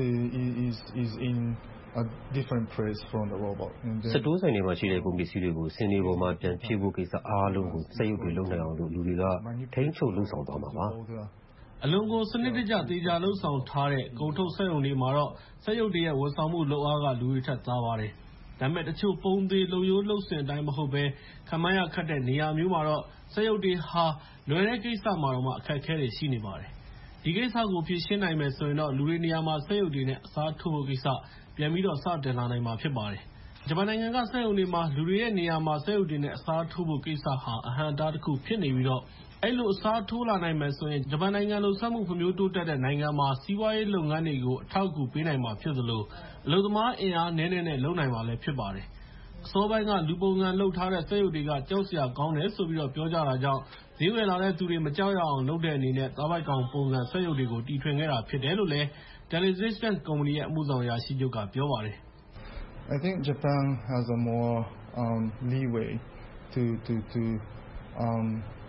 is is in a different place from the robot. စတိုးဆိုင်တွေမှာရှိတဲ့ကုန်ပစ္စည်းတွေကိုစင်တွေပေါ်မှာပြန်ဖြည့်ဖို့ကိစ္စအားလုံးကိုစက်ရုပ်တွေလုပ်နိုင်အောင်လို့လူတွေကထိန်းချုပ်လုပ်ဆောင်သွားမှာပါအလွန်ကိုစနစ်တကျသေချာလှုပ်ဆောင်ထားတဲ့ကုန်ထုတ်စက်ရုံတွေမှာတော့စက်ရုပ်တွေရဲ့ဝန်ဆောင်မှုလုပ်အားကလူတွေထက်သားပါတယ်။ဒါပေမဲ့တချို့ပုံသေးလုံရိုးလှုပ်စင်အတိုင်းမဟုတ်ဘဲခံမရခတ်တဲ့နေရာမျိုးမှာတော့စက်ရုပ်တွေဟာလွယ်တဲ့ကိစ္စမှာတော့မှအခက်အခဲတွေရှိနေပါတယ်။ဒီကိစ္စကိုဖြေရှင်းနိုင်မယ်ဆိုရင်တော့လူတွေနေရာမှာစက်ရုပ်တွေနဲ့အစားထိုးဖို့ကိစ္စပြန်ပြီးတော့စတင်လာနိုင်မှာဖြစ်ပါတယ်။ဂျပန်နိုင်ငံကစက်ရုံတွေမှာလူတွေရဲ့နေရာမှာစက်ရုပ်တွေနဲ့အစားထိုးဖို့ကိစ္စဟာအဟန့်အတားတစ်ခုဖြစ်နေပြီးတော့အဲ့လိုအစားထိုးလာနိုင်မယ်ဆိုရင်ဂျပန်နိုင်ငံလိုစက်မှုဖွံ့ဖြိုးတိုးတက်တဲ့နိုင်ငံမှာစီးပွားရေးလုပ်ငန်းတွေကိုအထောက်အကူပေးနိုင်မှာဖြစ်သလိုအလုပ်သမားအင်အားနည်းနည်းနဲ့လုပ်နိုင်မှာလည်းဖြစ်ပါတယ်။အစောပိုင်းကလူပုံစံလုပ်ထားတဲ့စက်ရုပ်တွေကကြောက်စရာကောင်းတယ်ဆိုပြီးတော့ပြောကြတာကြောင့်ဈေးဝယ်လာတဲ့သူတွေမကြောက်ရအောင်လုပ်တဲ့အနေနဲ့သားပိုက်ကောင်ပုံစံစက်ရုပ်တွေကိုတီထွင်ခဲ့တာဖြစ်တယ်လို့လည်း Telesystem ကုမ္ပဏီရဲ့အမှုဆောင်အရာရှိချုပ်ကပြောပါတယ်။ I think Japan has a more um leeway to to to um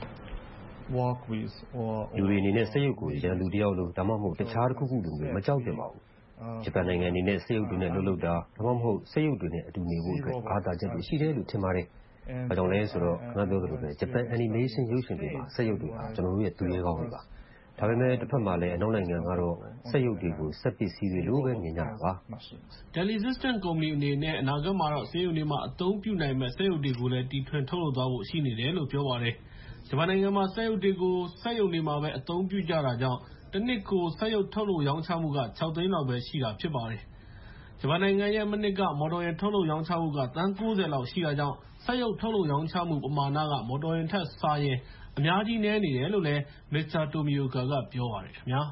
work with or လူတွေအနေနဲ့စက်ရုပ်ကိုရန်သူတယောက်လိုဒါမှမဟုတ်တခြားတစ်ခုခုလိုမျိုးမကြောက်ကြပါဘူး။ဂျပန်နိုင်ငံအနေနဲ့စက်ရုပ်တွေနဲ့လှုပ်လှုပ်တာဒါမှမဟုတ်စက်ရုပ်တွေနဲ့အတူနေဖို့အတွက်အားသာချက်တွေရှိတယ်လို့ထင်ပါတယ်။ဘာကြောင့်လဲဆိုတော့ခင်ဗျားပြောသလိုပဲဂျပန် animation ရုပ်ရှင်တွေမှာစက်ရုပ်တွေဟာကျွန်တော်တို့ရဲ့သူရဲကောင်းတွေပါ။ဒါပေမဲ့တစ်ဖက်မှာလည်းအနောက်နိုင်ငံကတော့စက်ရုပ်တွေကိုစက်ပစ္စည်းတွေလိုပဲမြင်ကြတာပါ။ Telesystem ကုမ္ပဏီအနေနဲ့အနာဂတ်မှာတော့စက်ရုပ်တွေမှာအသုံးပြုနိုင်မဲ့စက်ရုပ်တွေကိုလည်းတီထွင်ထုတ်လုပ်သွားဖို့ရှိနေတယ်လို့ပြောပါတယ်။ဂျပန်နိုင်ငံမှာစက်ရုပ်တွေကိုစက်ရုံတွေမှာပဲအသုံးပြုကြတာကြောင့်တစ်နှစ်ကိုစက်ရုပ်ထုတ်လုပ်ရောင်းချမှုက၆သိန်းလောက်ပဲရှိတာဖြစ်ပါတယ်။ဂျပန်နိုင်ငံရဲ့မနှစ်ကမော်တော်ယာဉ်ထုတ်လုပ်ရောင်းချမှုကသန်း၉၀လောက်ရှိတာကြောင့်စက်ရုပ်ထုတ်လုပ်ရောင်းချမှုပမာဏကမော်တော်ယာဉ်ထက်စာရင်အများကြီးနည်းနေတယ်လို့လည်း မစ္စတာ Tomioka ကပြောပါတယ်ခင်ဗျာ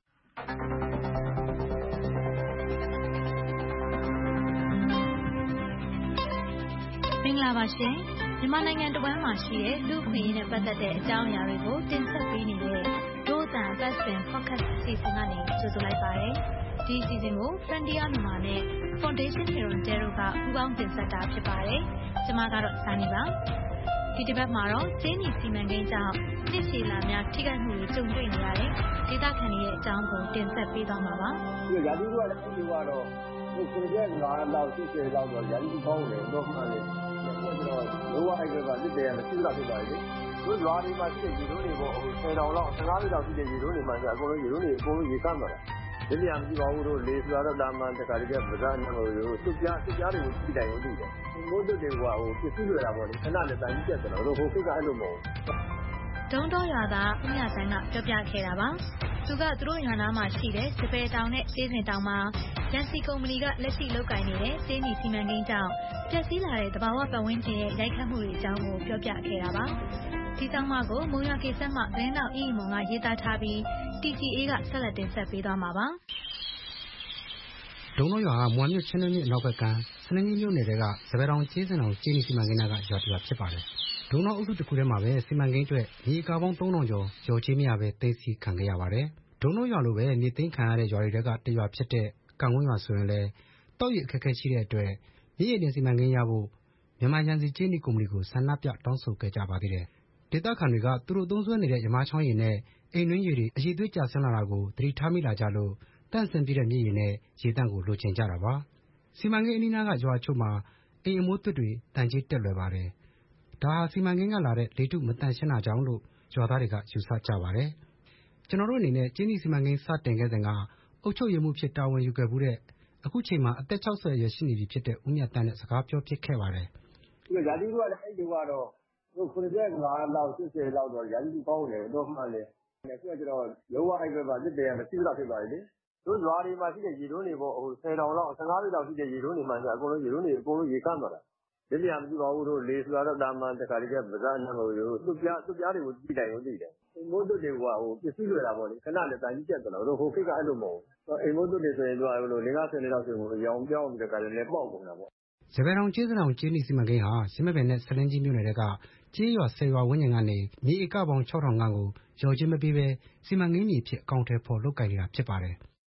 မင်္ဂလာပါရှင်မြန်မာနိုင်ငံတဝန်းမှာရှိတဲ့လူ့အခွင့်အရေးနဲ့ပတ်သက်တဲ့အကြောင်းအရာတွေကိုတင်ဆက်ပေးနေတဲ့ဒို့အတန်အပတ်စဉ် podcast အစီအစဉ်ကနေကြိုဆိုလိုက်ပါတယ်ဒီအစီအစဉ်ကို Frontier မြန်မာနဲ့ Foundation Toronto တို့ကပူးပေါင်းတင်ဆက်တာဖြစ်ပါတယ်ကျွန်မကတော့စာနေပါဒီတစ်ပတ်မှာတော့ကျင်းနီစီမံကိန်းကြောင့်နှစ်ရှည်လာများထိခိုက်မှုတွေကြုံတွေ့နေရတယ်ဒေသခံတွေရဲ့အကြောင်းကိုတင်ဆက်ပေးသွားမှာပါဒီရာသီဥတုကလည်းဒီကတော့ဒီစကြက်လာတော့စစ်စစ်လောက်တော့ရာသီဥတုကောင်းတယ်တော့မှလည်းကျွန်တော်လောကအိုက်ကလက်တယ်မရှိတော့ဖြစ်ပါလေတို့ရွာတွေမှာရှိတဲ့ရေလုံးတွေပေါ့ဟိုဆယ်တောင်လောက်ဆယ်ငါးတောင်ရှိတဲ့ရေလုံးတွေမှအကုန်လုံးရေလုံးတွေအကုန်လုံးရေကမ်းသွားတာဒီနေရာမရှိပါဘူးတို့လေဆိုတာတော့တာမန်တခါတည်းကပဇာနဲ့ဟိုသူ့ပြားသူ့ပြားတွေကိုကြည့်တိုင်လို့သိတယ်မိုးတို့တွေကဟိုပစ္စည်းတွေလာပေါ့လေခဏနဲ့တန်ကြီးကျက်တယ်တို့ဟိုခိတ်ကအဲ့လိုမဟုတ်ဒုံတော့ရွာသားဦးမြဆိုင်ကပြောပြခဲ့တာပါသူကသူတို့ရွာနားမှာရှိတဲ့စပယ်တောင်နဲ့ကျေးစင်တောင်မှာရန်စီကုမ္ပဏီကလက်ရှိလုပ်ကိုင်နေတဲ့ကျင်းနီစီမံကိန်းကြောင့်ပျက်စီးလာတဲ့တဘာဝပတ်ဝန်းကျင်ရဲ့ရိုက်ခတ်မှုတွေအကြောင်းကိုပြောပြခဲ့တာပါဒီတောင်မကိုမုံရကိစ္စမှသတင်းတော်အီအီမွန်ကရေးသားထားပြီး T T A ကဆက်လက်တင်ဆက်ပေးသွားမှာပါဒုံတော့ရွာကမွန်မြို့ချင်းနယ်မြို့အနောက်ဘက်ကစနင်းကြီးမြို့နယ်တွေကစပယ်တောင်ကျေးစင်တောင်ကျင်းနီစီမံကိန်းကရွာတစ်ရွာဖြစ်ပါတယ်ဒုံတော့အုပ်စုတစ်ခုထဲမှာပဲစီမံကိန်းအတွက်မြေကာပေါင်းသုံးထောင်ကျော်ရော်ချေးမရပဲသိသိခံခဲ့ရပါတယ်ဒုံတော့ရွာလိုပဲမြေသိမ်းခံရတဲ့ရွာတွေကတစ်ရွာဖြစ်တဲ့ကံဝန်းရွာဆိုရင်လည်းတောက်ရအခက်အခဲရှိတဲ့အတွက်မြေရည်တင်စီမံကိန်းရဖို့မြန်မာရန်စီကျင်းနီကုမ္ပဏီကိုဆန္ဒပြတောင်းဆိုခဲ့ကြပါသေးတယ်ဒေသခံတွေကသူတို့သုံးစွဲနေတဲ့ရမချောင်းရည်နဲ့အိမ်တွင်းရည်တွေအရှိသွေးကျဆင်းလာတာကိုသတိထားမိလာကြလို့တန့်စင်ပြတဲ့မြေရည်နဲ့ရေတန့်ကိုလိုချင်ကြတာပါစီမံကိန်းအနီးနားကရွာချို့မှာအိမ်အမိုးသွပ်တွေတန်ကြီးတက်လွယ်ပါတယ်ဒါဟာစီမံကိန်းကလာတဲ့လေထုမတန့်ရှင်းတာကြောင့်လို့ရွာသားတွေကယူဆကြပါတယ်ကျွန်တော်တို့အနေနဲ့ကျင်းနီစီမံကိန်းစတင်ခဲ့စဉ်ကအုပ်ချုပ်ရေးမှုဖြစ်တာဝန်ယူခဲ့မှုတဲ့အခုချိန်မှာအသက်၆၀အရွယ်ရှိနေပြီဖြစ်တဲ့ဦးမြတ်တန်းနဲ့စကားပြောဖြစ်ခဲ့ပါတယ်ဒီရာသီဥတုကလည်းအဲ့ဒီကတော့ဟိုခုနှစ်ရက်ငါးလောက်စစ်စစ်လောက်တော့ရာသီဥတုကောင်းတယ်တော့မှလည်းအခုကကျတော့လောကအိုက်ကလက်တယ်မရှိတော့ဖြစ်ပါလေတို့ရွာတွေမှာရှိတဲ့ရေလုံးတွေပေါ့ဟိုဆယ်တောင်လောက်ဆယ်ငါးတောင်ရှိတဲ့ရေလုံးတွေမှအကုန်လုံးရေလုံးတွေအကုန်လုံးရေကမ်းသွားတာဒီနေရာမရှိပါဘူးတို့လေဆိုတာတော့တာမန်တခါတည်းကပဇာနဲ့ဟိုသူ့ပြားသူ့ပြားတွေကိုကြည့်တိုင်လို့သိတယ်မိုးတို့တွေကဟိုပစ္စည်းတွေလာပေါ့လေခဏနဲ့တန်ကြီးကျက်တယ်တို့ဟိုခိတ်ကအဲ့လိုမဟုတ်အိမ်မိုးတို့တွေဆိုရင်တို့ဟိုလိုလေးငါးဆယ်နှစ်လောက်ဆိုရင်ရောင်ပြောင်းပြီးတခါလည်းပေါက်ကုန်တာပေါ့စပယ်တောင်ကျေးစတောင်ကျေးနီစီမံကိန်းဟာစင်မပင်နဲ့ဆလင်းကြီးမြို့နယ်တွေကကျေးရွာဆယ်ရွာဝန်းကျင်ကနေမြေဧကပေါင်း၆ထောင်ခန့်ကိုရော်ချင်းမပေးဘဲစီမံကိန်းမြေဖြစ်အကောင့်ထဲပေါ်လုတ်ကင်နေတာဖြစ်ပါတယ်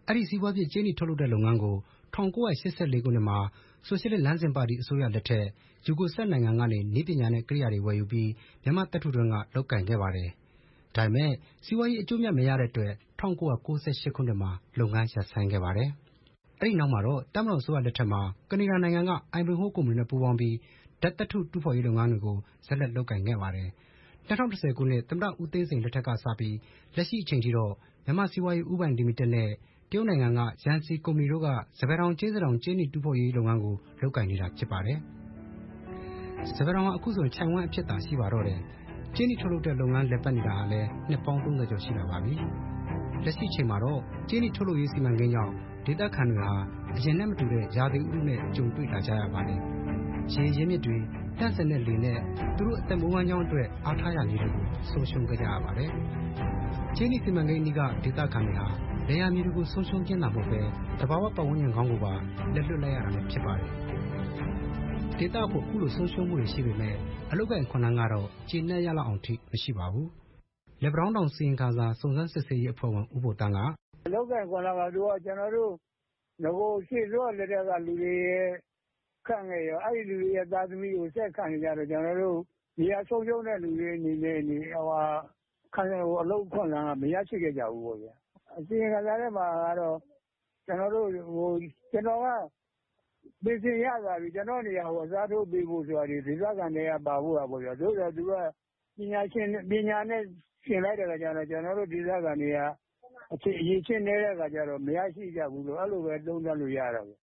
အဲ့ဒီစီးပွားဖြစ်ကြေးနီထုတ်လုပ်တဲ့လုပ်ငန်းကို၁၉၈၄ခုနှစ်မှာဆိုရှယ်လစ်လမ်းစဉ်ပါတီအစိုးရလက်ထက်ယူဂိုဆက်နိုင်ငံကနေနည်းပညာနဲ့ကိရိယာတွေဝယ်ယူပြီးမြန်မာတပ်ထုတွင်းကလုပ်ကင်ခဲ့ပါတယ်။ဒါပေမဲ့စီးပွားရေးအကျိုးမြတ်မရတဲ့အတွက်၁၉၉၈ခုနှစ်မှာလုပ်ငန်းရပ်ဆိုင်းခဲ့ပါတယ်။အဲ့ဒီနောက်မှာတော့တပ်မတော်အစိုးရလက်ထက်မှာကနေဒါနိုင်ငံကအိုင်ဗင်ဟိုးကုမ္ပဏီနဲ့ပူးပေါင်းပြီးဓာတ်သတ္ထုတူးဖော်ရေးလုပ်ငန်းတွေကိုဆက်လက်လုပ်ကင်ခဲ့ပါတယ်။၂၀၁၀ခုနှစ်သမ္မတဦးသိန်းစိန်လက်ထက်ကစပြီးလက်ရှိအချိန်ထိတော့မြန်မာစီးပွားရေးဦးပိုင်လီမိတက်နဲ့တရုတ်နိုင်ငံကရန်စီကုမ္ပဏီတို့ကစပယ်တောင်ကျေးစတောင်ကြေးနီတူးဖော်ရေးလုပ်ငန်းကိုလုပ်ကင်နေတာဖြစ်ပါတယ်။စပယ်တောင်ကအခုဆိုခြံဝန်းအဖြစ်သာရှိပါတော့တယ်။ကြေးနီထုတ်လုပ်တဲ့လုပ်ငန်းလည်ပတ်နေတာဟာလည်းနှစ်ပေါင်းသုံးဆယ်ကျော်ရှိလာပါပြီ။လက်ရှိအချိန်မှာတော့ကြေးနီထုတ်လုပ်ရေးစီမံကိန်းကြောင့်ဒေသခံတွေဟာအရင်နဲ့မတူတဲ့ရာသီဥတုနဲ့ကြုံတွေ့လာကြရပါတယ်။ရေရင်းမြစ်တွေတန့်စင်တဲ့လေနဲ့သူတို့အသက်မွေးဝမ်းကြောင်းအတွက်အားထားရလေတွေကိုဆုံးရှုံးကြရပါတယ်။ကြေးနီစီမံကိန်းအနီးကဒေသခံတွေဟာလယ်ယာမြေတွေကိုဆုံးရှုံးခြင်းသာမဟုတ်ပဲသဘာဝပတ်ဝန်းကျင်ကောင်းကိုပါလက်လွတ်လိုက်ရတာလည်းဖြစ်ပါတယ်။ဒေသဖို့အခုလိုဆုံးရှုံးမှုတွေရှိပေမဲ့အလုပ်ကိုင်ခွန်နှန်းကတော့ကျေနပ်ရလောက်အောင်ထိမရှိပါဘူး။လက်ပံတောင်းတောင်စီရင်ခါစာစုံစမ်းစစ်ဆေးရေးအဖွဲ့ဝင်ဦးဘိုတန်းကအလုပ်ကိုင်ခွန်နှန်းကသူကကျွန်တော်တို့ငကိုရှိစောလက်ထက်ကလူတွေခန့်ခဲ့ရောအဲ့ဒီလူတွေရဲ့သားသမီးကိုဆက်ခံကြတော့ကျွန်တော်တို့ဒီအဆုံးရှုံးတဲ့လူတွေအနေနဲ့ဒီဟိုခံဟိုအလုပ်ခွန်နှန်းကမရရှိခဲ့ကြဘူးပေါ့ဗျာအစီရင်ခံစာထဲမှာကတော့ကျွန်တော်တို့ဟိုကျွန်တော်ကပြည်စင်ရတာပြီကျွန်တော်နေရာဟိုအစားထိုးပေးဖို့ဆိုတာဒီဒေသခံတွေကပါဖို့တာပေါ့ဗျာတို့တော့သူကပညာရှင်ပညာနဲ့ရှင်လိုက်တဲ့ကကြတော့ကျွန်တော်တို့ဒေသခံတွေကအခြေအရေးချင်းနေတဲ့ကကြတော့မရရှိကြဘူးလို့အဲ့လိုပဲသုံးသပ်လို့ရတာပဲ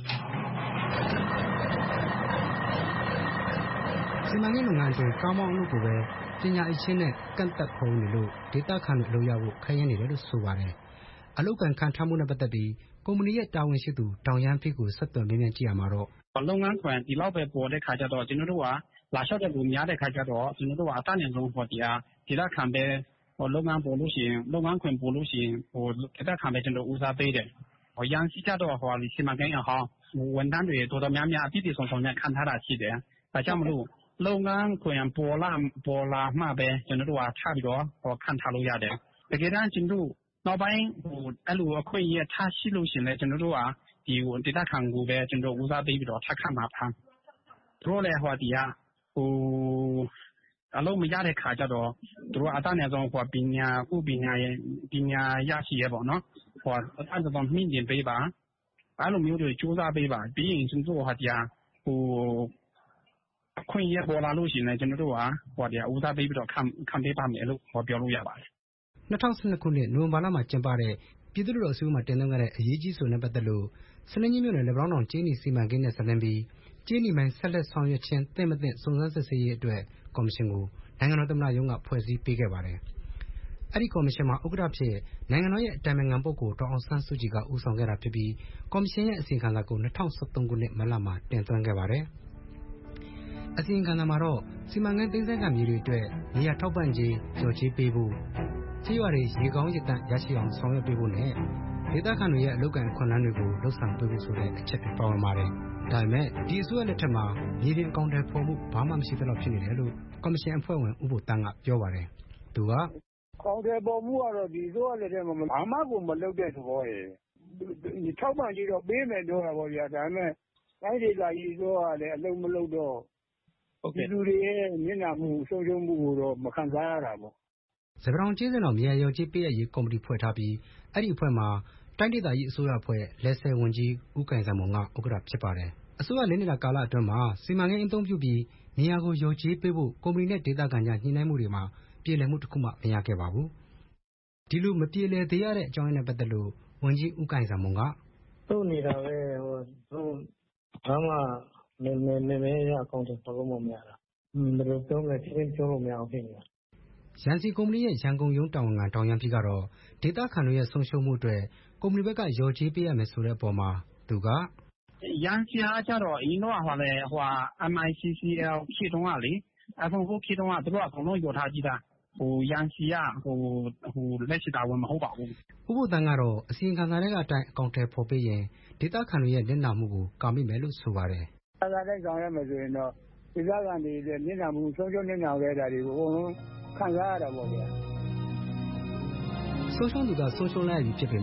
စီမံကိန်းလုပ်ငန်းတွေကောင်းမောင်းလို့ကိုပဲပညာအချင်းနဲ့ကန့်သက်ခုံးနေလို့ဒေသခံတွေအလုပ်ရဖို့ခက်ရင်နေတယ်လို့ဆိုပါတယ်။အလုပ်ကန်ခံထားမှုနဲ့ပတ်သက်ပြီးကုမ္ပဏီရဲ့တာဝန်ရှိသူတောင်ရန်ဖိကိုဆက်သွယ်မေးမြန်းကြည့်ရမှာတော့လုပ်ငန်းခွင်ဒီလောက်ပဲပေါ်တဲ့ခါကျတော့ကျွန်တော်တို့ကလာလျှောက်တဲ့လူများတဲ့ခါကျတော့ကျွန်တော်တို့ကအတန်းနေဆုံးဟောတရားဒေသခံပဲဟိုလုပ်ငန်းပေါ်လို့ရှိရင်လုပ်ငန်းခွင်ပေါ်လို့ရှိရင်ဟိုဒေသခံပဲကျွန်တော်ဦးစားပေးတယ်။ဟိုရန်စီကြတော့ဟိုစီမံကိန်းအဟောင်းဝန်ထမ်းတွေတော်တော်များများအပြည့်အစုံစုံနဲ့ခံထားတာရှိတယ်။ဒါကြောင့်မလို့လုပ်ငန်းခွင်ပေါ်လာပေါ်လာမှပဲကျွန်တော်တို့ကထားပြီးတော့ဟိုခံထားလို့ရတယ်။တကယ်တမ်းကျွန်တော်နောက်ပိုင်းဟိုအဲ့လိုအခွင့်အရေးထားရှိလို့ရှိရင်လည်းကျွန်တော်တို့ကဒီဟိုဒေသခံကိုပဲကျွန်တော်ဦးစားပေးပြီးတော့ထားခံမှာပါ။တို့လည်းဟိုဒီကဟိုအလုံးမရတဲ့ခါကျတော့တို့အတန်းနေဆုံးဟိုပညာဥပညာရဲ့ပညာရရှိရပေါ့နော်။ဟိုအတန်းတော့မြင့်တင်ပေးပါ။အဲ့လိုမျိုးတွေစူးစမ်းပေးပါ။ပြီးရင်ကျွန်တော်ဟိုဒီကဟိုအခွင့်အရေးပေါ်လာလို့ရှိရင်ကျွန်တော်တို့ကဟိုဒီဦးစားပေးပြီးတော့ခံခံပေးပါမယ်လို့ဟောပြောလို့ရပါတယ်။၂၀၁၂ခုနှစ်နိုဝင်ဘာလမှာကျင်းပတဲ့ပြည်သူ့လူထုအစည်းအဝေးမှာတင်သွင်းခဲ့တဲ့အရေးကြီးဆိုတဲ့ပတ်သက်လို့စလင်းကြီးမြို့နယ်လက်ပံတောင်းကျေးနီစီမံကိန်းနဲ့ဆက်လင်းပြီးကျေးနီမိုင်းဆက်လက်ဆောင်ရွက်ခြင်းတင့်မတင့်စုံစမ်းစစ်ဆေးရေးအတွက်ကော်မရှင်ကိုနိုင်ငံတော်သမ္မတရုံးကဖွဲ့စည်းပေးခဲ့ပါတယ်။အဲ့ဒီကော်မရှင်မှာဥက္ကဋ္ဌဖြစ်နိုင်ငံတော်ရဲ့အတိုင်ပင်ခံပုဂ္ဂိုလ်ဒေါက်အောင်ဆန်းစုကြည်ကဦးဆောင်ခဲ့တာဖြစ်ပြီးကော်မရှင်ရဲ့အစီရင်ခံစာကို၂၀၁၃ခုနှစ်မတ်လမှာတင်သွင်းခဲ့ပါတယ်။အစီရင်ခံစာမှာတော့စီမံကိန်းသိမ်းဆည်းခံမြေတွေအတွက်နေရာထောက်ပံ့ကြေးကြော်ကြေးပေးဖို့ကျေးရွာတွေရေကောင်းရေတန့်ရရှိအောင်ဆောင်ရွက်ပေးဖို့နဲ့ဒေသခံတွေရဲ့အလုပ်ကိုင်ခွင့်လန်းတွေကိုလှုပ်ဆောင်ပေးဖို့ဆိုတဲ့အချက်တွေပါဝင်ပါတယ်။ဒါပေမဲ့ဒီအစိုးရလက်ထက်မှာမြေပြင်အကောင့်တွေပေါ်မှုဘာမှမရှိသလောက်ဖြစ်နေတယ်လို့ကော်မရှင်အဖွဲ့ဝင်ဦးဘိုတန်းကပြောပါတယ်။သူကကောင်တယ်ပေါ်မှုကတော့ဒီအစိုးရလက်ထက်မှာဘာမှကိုမလုပ်တဲ့သဘောရယ်ဒီထောက်ပံ့ကြေးတော့ပေးမယ်ပြောတာပေါ့ဗျာဒါပေမဲ့တိုင်းဒေသကြီးအစိုးရကလည်းအလုပ်မလုပ်တော့ဒီလူတွေရဲ့မျက်နှာမှုဆုံးရှုံးမှုကိုတော့မခံစားရတာပေါ့စပယ်တောင်ကျေးစင်တော်မြေယာရော်ကြေးပေးရရေးကော်မတီဖွဲ့ထားပြီးအဲ့ဒီအဖွဲ့မှာတိုင်းဒေသကြီးအစိုးရအဖွဲ့လက်ဆယ်ဝန်ကြီးဦးကိုင်စံမုံကဥက္ကဋ္ဌဖြစ်ပါတယ်။အစိုးရလင်းနေတာကာလအတွင်းမှာစီမံကိန်းအသုံးပြုပြီးနေရာကိုရော်ကြေးပေးဖို့ကုမ္ပဏီနဲ့ဒေသခံကြားညှိနှိုင်းမှုတွေမှာပြည်လည်မှုတစ်ခုမှမရခဲ့ပါဘူး။ဒီလိုမပြေလည်သေးရတဲ့အကြောင်းရင်းနဲ့ပတ်သက်လို့ဝန်ကြီးဦးကိုင်စံမုံကသူ့နေတာပဲဟိုသူဘာမှမင်းမင်းမင်းရအကောင့်တွေပေါ်လို့မရတာ။ဘယ်လိုပြောမလဲချင်းပြောလို့မရအောင်ဖြစ်နေတာ။ရန်စီကုမ္ပဏီရဲ့ရန်ကုန်ရုံးတာဝန်ခံဒေါင်ရန်ဖိကတော့ဒေသခံတွေရဲ့ဆုံးရှုံးမှုအတွက်ကုမ္ပဏီဘက်ကရော်ကြေးပေးရမယ်ဆိုတဲ့အပေါ်မှာသူကရန်စီအားကြတော့အင်းတော့ဟိုလေဟို M I C C L ခေတုံးကလေအခုဟိုခေတုံးကသူတို့အကုန်လုံးရောထားကြည့်တာဟိုရန်စီကဟိုဟိုလက်ရှိတာဝင်မဟုတ်ပါဘူးဥပဒံကတော့အစီရင်ခံစာတွေကအတိုင်းအကောင့်တွေပေါ်ပေးရင်ဒေသခံတွေရဲ့လက်နာမှုကိုကာမိမယ်လို့ဆိုပါတယ်။ဒါကလည်းဆောင်ရမယ်ဆိုရင်တော့ဒေသခံတွေရဲ့မျက်နှာမှုဆုံးရှုံးနေတာခဲ့တာတွေကိုအကုန်လုံးခံစားရတာပေါ့ဗျာဆုံးရှုံးသူကဆုံးရှုံးလိုက်ပြီဖြစ်ပေမဲ့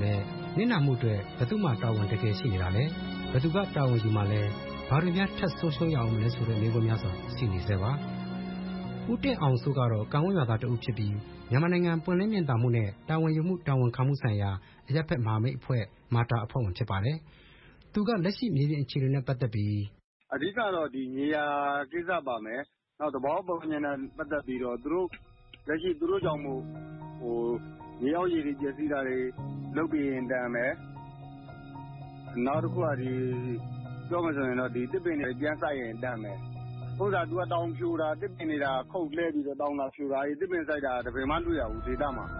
နစ်နာမှုအတွက်ဘယ်သူမှတာဝန်တကယ်ရှိနေတာလဲဘယ်သူကတာဝန်ယူမှလဲဘာတွေများထပ်ဆိုးဆိုးရအောင်လဲဆိုတဲ့မေးခွန်းများစွာရှိနေစေပါဦးတင့်အောင်စုကတော့ကံဝန်းရွာသားတဦးဖြစ်ပြီးမြန်မာနိုင်ငံပွင့်လင်းမြင်သာမှုနဲ့တာဝန်ယူမှုတာဝန်ခံမှုဆိုင်ရာအရက်ဖက်မဟာမိတ်အဖွဲ့မာတာအဖွဲ့ဝင်ဖြစ်ပါတယ်သူကလက်ရှိမြေပြင်အခြေအနေနဲ့ပတ်သက်ပြီးအဓိကတော့ဒီမြေယာကိစ္စပါမယ်နောက်သဘောပုံစံနဲ့ပတ်သက်ပြီးတော့သူတို့လက်ရှိသူတို့ကြောင့်မို့ဟိုမြေရောက်ရည်တွေပြည့်စည်တာတွေလုပ်ပြီးရင်တန်မယ်နောက်တစ်ခုကဒီပြောမှဆိုရင်တော့ဒီတစ်ပင်တွေပြန်ဆိုင်ရင်တန်မယ်ဟုတ်တာသူကတောင်ဖြူတာတစ်ပင်နေတာခုတ်လဲပြီးတော့တောင်တာဖြူတာဒီတစ်ပင်ဆိုင်တာတပင်မှတွေ့ရဘူးဒေတာမှာ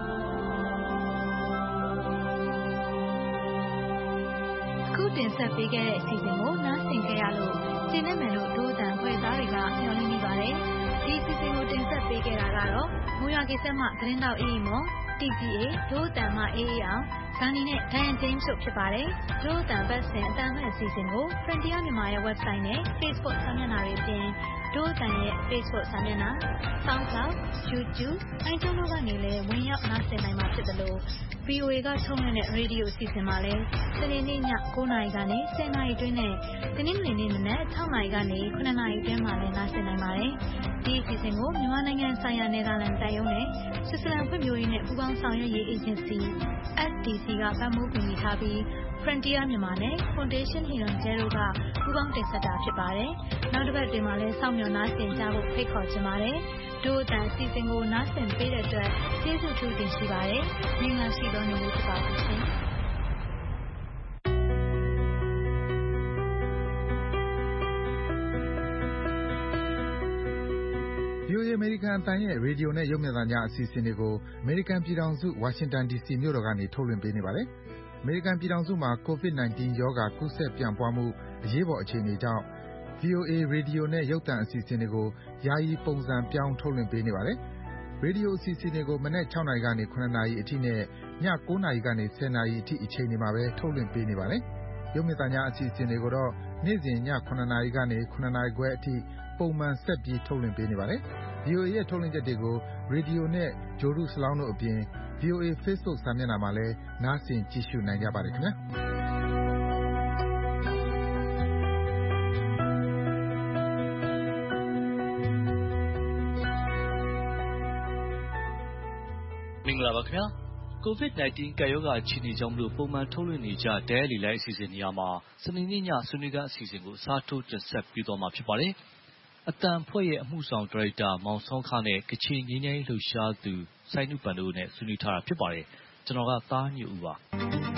အခုတင်ဆက်ပေးခဲ့တဲ့အစီအစဉ်ကိုနားဆင်ကြရလို့ကျင်းနေမယ်လို့ဒိုးတန်ဖွဲ့သားတွေကမျှော်လင့်နေပါတယ်ဒီအစီအစဉ်ကိုတင်ဆက်ပေးခဲ့တာကတော့မူရကိစ္စမှသတင်းတောက်အေးမော် T P A ဒိုးတန်မှအေးအေးအောင်ဇာနီနဲ့ဒိုင်ယန်ဂျိမ်းတို့ဖြစ်ပါတယ်ဒိုးတန်ဘတ်စင်အတန်းမဲ့အစီအစဉ်ကို Frontier မြန်မာရဲ့ website နဲ့ Facebook စာမျက်နှာတွေအပြင်ဒိုးတန်ရဲ့ Facebook စာမျက်နှာ SoundCloud YouTube iTunes တို့ကနေလည်းဝင်ရောက်နားဆင်နိုင်မှာဖြစ်တယ်လို့ V O A ကထုတ်လွှင့်တဲ့ရေဒီယိုအစီအစဉ်မှာလည်းစနေနေ့ည၉နာရီကနေ၁၀နာရီအတွင်းနဲ့တနင်္ဂနွေနေ့မနက်၆နာရီကနေခုနှစ်နာရီအတွင်းမှာလည်းနားဆင်နိုင်ပါတယ်ဒီအစီအစဉ်ကိုမြန်မာနိုင်ငံဆိုင်ရာနယ်သာလန်တိုင်းရုံးနဲ့ဆွစ်ဇာလန်ဖွံ့ဖြိုးရေးနဲ့ပူးပေါင်းဆောင်ရွက်ရေးအေဂျင်စီ S D C ကပံ့ပိုးကူညီထားပြီး Frontier မြန်မာနဲ့ Foundation Hidden Zero ကပူးပေါင်းတင်ဆက်တာဖြစ်ပါတယ်နောက်တစ်ပတ်တွင်မှာလည်းစောင့်မျှော်နားဆင်ကြဖို့ဖိတ်ခေါ်ချင်ပါတယ်ဒို့အတန်အစီအစဉ်ကိုနားဆင်ပေးတဲ့အတွက်ကျေးဇူးထူးတင်ရှိပါတယ်မင်္ဂလာရှိသောနေ့လေးဖြစ်ပါစေရှင်ဗီအိုအေ အမေရိကန်အသံရဲ့ရေဒီယိုနဲ့ရုပ်မြင်သံကြားအစီအစဉ်တွေကိုအမေရိကန်ပြည်ထောင်စုဝါရှင်တန်ဒီစီမြို့တော်ကနေထုတ်လွှင့်ပေးနေပါတယ်။အမေရိကန်ပြည်ထောင်စုမှာ ကိုဗစ် ၁၉ ရောဂါကူးစက်ပြန့်ပွားမှုအရေးပေါ်အခြေအနေကြောင့် ဗီအိုအေ ရေဒီယိုနဲ့ရုပ်သံအစီအစဉ်တွေကိုယာယီပုံစံပြောင်းထုတ်လွှင့်ပေးနေပါတယ်။ရေဒီယိုအစီအစဉ်တွေကိုမနက်၆နာရီကနေ၇နာရီအထိနဲ့ည၉နာရီကနေ၁၀နာရီအထိအချိန်တွေမှာပဲထုတ်လွှင့်ပေးနေပါတယ်။ရုပ်မြင်သံကြားအစီအစဉ်တွေကိုတော့နေ့စဉ်ည၇နာရီကနေ၇နာရီခွဲအထိပုံမှန်ဆက်ပြီးထုတ်လွှင့်ပေးနေပါတယ်။ ဗီအိုအေရဲ့ထုတ်လွှင့်ချက်တွေကိုရေဒီယိုနဲ့ဂြိုလ်တုစလောင်းတို့အပြင် ဗီအိုအေ Facebook စာမျက်နှာမှာလည်းနားဆင်ကြည့်ရှုနိုင်ကြပါတယ်ခင်ဗျာ။မင်္ဂလာပါခင်ဗျာ။ ကိုဗစ် ၁၉ ကပ်ရောဂါအခြေအနေကြောင့်မလို့ပုံမှန်ထုတ်လွှင့်နေကြဒဲလီလိုက်အစီအစဉ်နေရာမှာစနေနေ့ညဆွေးနွေးခန်းအစီအစဉ်ကိုအစားထိုးတင်ဆက်ပေးသွားမှာဖြစ်ပါတယ်။အတန်ဖွဲ့ရဲ့အမှုဆောင်ဒါရိုက်တာမောင်ဆောင်းခနဲ့ကချင်ငြိမ်းချမ်းရေးလှုပ်ရှားသူစိုင်းနုပန်တို့နဲ့ဆွေးနွေးထားတာဖြစ်ပါတယ်။ကျွန်တော်ကသားညွဦးပါ။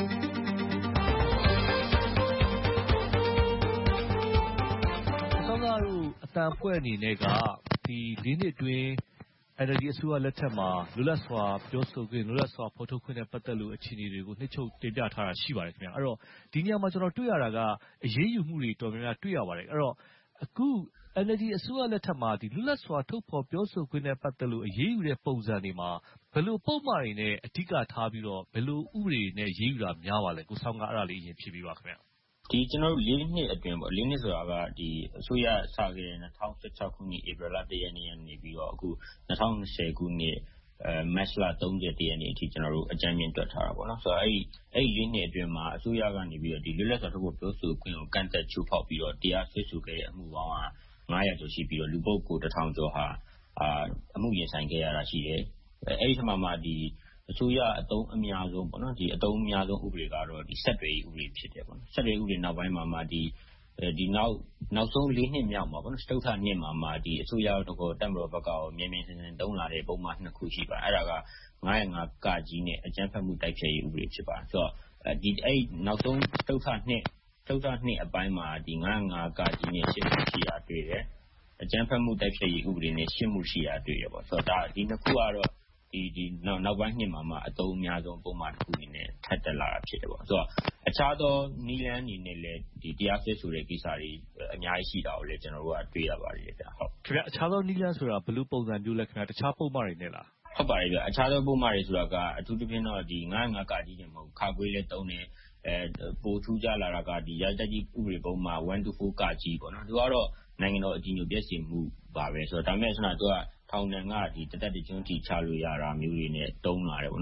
ဆောင်းကားတို့အတန်ဖွဲ့အနေနဲ့ကဒီလေးနှစ်အတွင်းN L D အစိုးရလက်ထက်မှာလွတ်လပ်စွာပြောဆိုခွင့်လွတ်လပ်စွာဖော်ထုတ်ခွင့်နဲ့ပတ်သက်လို့အခြေအနေတွေကိုနှိမ့်ချုပ်တင်ပြထားတာရှိပါတယ်ခင်ဗျာအဲ့တော့ဒီနေရာမှာကျွန်တော်တွေ့ရတာကအရေးယူမှုတွေတော်တော်များများတွေ့ရပါတယ်အဲ့တော့အခု N L D အစိုးရလက်ထက်မှာဒီလွတ်လပ်စွာထုတ်ဖော်ပြောဆိုခွင့်နဲ့ပတ်သက်လို့အရေးယူတဲ့ပုံစံတွေမှာဘယ်လိုပုံမှန်တွေနဲ့အဓိကထားပြီးတော့ဘယ်လိုဥပဒေနဲ့ရေးယူတာများပါလဲကိုဆောင်ကအဲ့ဒါလေးအရင်ဖြေပေးပါခင်ဗျာဒီကျွန်တော်တို့လေးနှစ်အတွင်းပေါ့လေးနှစ်ဆိုတာကဒီအစိုးရစခဲ့တဲ့၂၀၁၆ခုနှစ်ဧပြီလ၁ရက်နေ့နေပြီးတော့အခု၂၀၂၀ခုနှစ်အဲမတ်လ၃၁ရက်နေ့အထိကျွန်တော်တို့အကြမ်းမြင့်တွက်ထားတာပေါ့နော်ဆိုတော့အဲ့ဒီအဲ့ဒီလေးနှစ်အတွင်းမှာအစိုးရကနေပြီးတော့ဒီလွတ်လပ်စွာထုတ်ဖော်ပြောဆိုခွင့်ကိုကန့်သက်ချိုးဖောက်ပြီးတော့တရားစွဲဆိုခဲ့တဲ့အမှုပေါင်းက၅ရာကျော်ရှိပြီးတော့လူပုဂ္ဂိုလ်တစ်ထောင်ကျော်ဟာအာအမှုရင်ဆိုင်ခဲ့ရတာရှိတယ်အဲ့ဒီထက်မှမှဒီအစိုးရအတုံးအများဆုံးပေါ့နော်ဒီအတုံးအများဆုံးဥပဒေကတော့ဒီဆက်တွေဥပဒေဖြစ်တယ်ပေါ့နော်ဆက်တွေဥပဒေနောက်ပိုင်းမှာမှဒီဒီနောက်နောက်ဆုံးလေးနှစ်မြောက်မှာပေါ့နော်စတုထနှစ်မှာမှဒီအစိုးရတော့တက်မတော်ဘက်ကရောမြင်းမြင်းစင်စင်တုံးလာတဲ့ပုံမှန်နှစ်ခုရှိပါတယ်အဲ့ဒါက၅၀၅ကကြီးနဲ့အကြမ်းဖက်မှုတိုက်ဖျက်ရေးဥပဒေဖြစ်ပါတယ်ဆိုတော့ဒီအဲ့နောက်ဆုံးစတုထနှစ်စတုထနှစ်အပိုင်းမှာဒီ၅၀၅ကကြီးနဲ့ရှင်းမှုရှိတာတွေ့တယ်အကြမ်းဖက်မှုတိုက်ဖျက်ရေးဥပဒေနဲ့ရှင်းမှုရှိတာတွေ့ရပေါ့ဆိုတော့ဒါဒီနှစ်ခုကတော့ဒီဒီနောက်နောက်ပိုင်းနှစ်မှာမှအတုံးအများဆုံးပုံမှန်တစ်ခုအနေနဲ့ထပ်တက်လာတာဖြစ်တယ်ပေါ့ဆိုတော့အခြားသောနီလန်းအနေနဲ့လည်းဒီတရားစွဲဆိုတဲ့ကိစ္စတွေအများကြီးရှိတာကိုလည်းကျွန်တော်တို့ကတွေ့ရပါတယ်ဗျဟုတ်ခင်ဗျအခြားသောနီလန်းဆိုတာဘယ်လိုပုံစံမျိုးလဲခင်ဗျတခြားပုံမှန်တွေနဲ့လားဟုတ်ပါတယ်ဗျအခြားသောပုံမှန်တွေဆိုတာကအထူးသဖြင့်တော့ဒီ၅၀၅ကကြီးတင်မဟုတ်ခါခွေးလည်းတုံးတယ်အဲပိုထူးကြလာတာကဒီရတက်ကြီးဥပဒေပုံမှာ၁၂၄ကကြီးပေါ့နော်သူကတော့နိုင်ငံတော်အကြီးအကျယ်ပြည့်စုံမှုပါပဲဆိုတော့ဒါပေမဲ့ဆန္ဒသူကထောင်ဒဏ်ကဒီတသက်တကျွန်းထိချလို့ရတာမျိုးတွေနဲ့တုံးလာတယ်ပေါ့နော်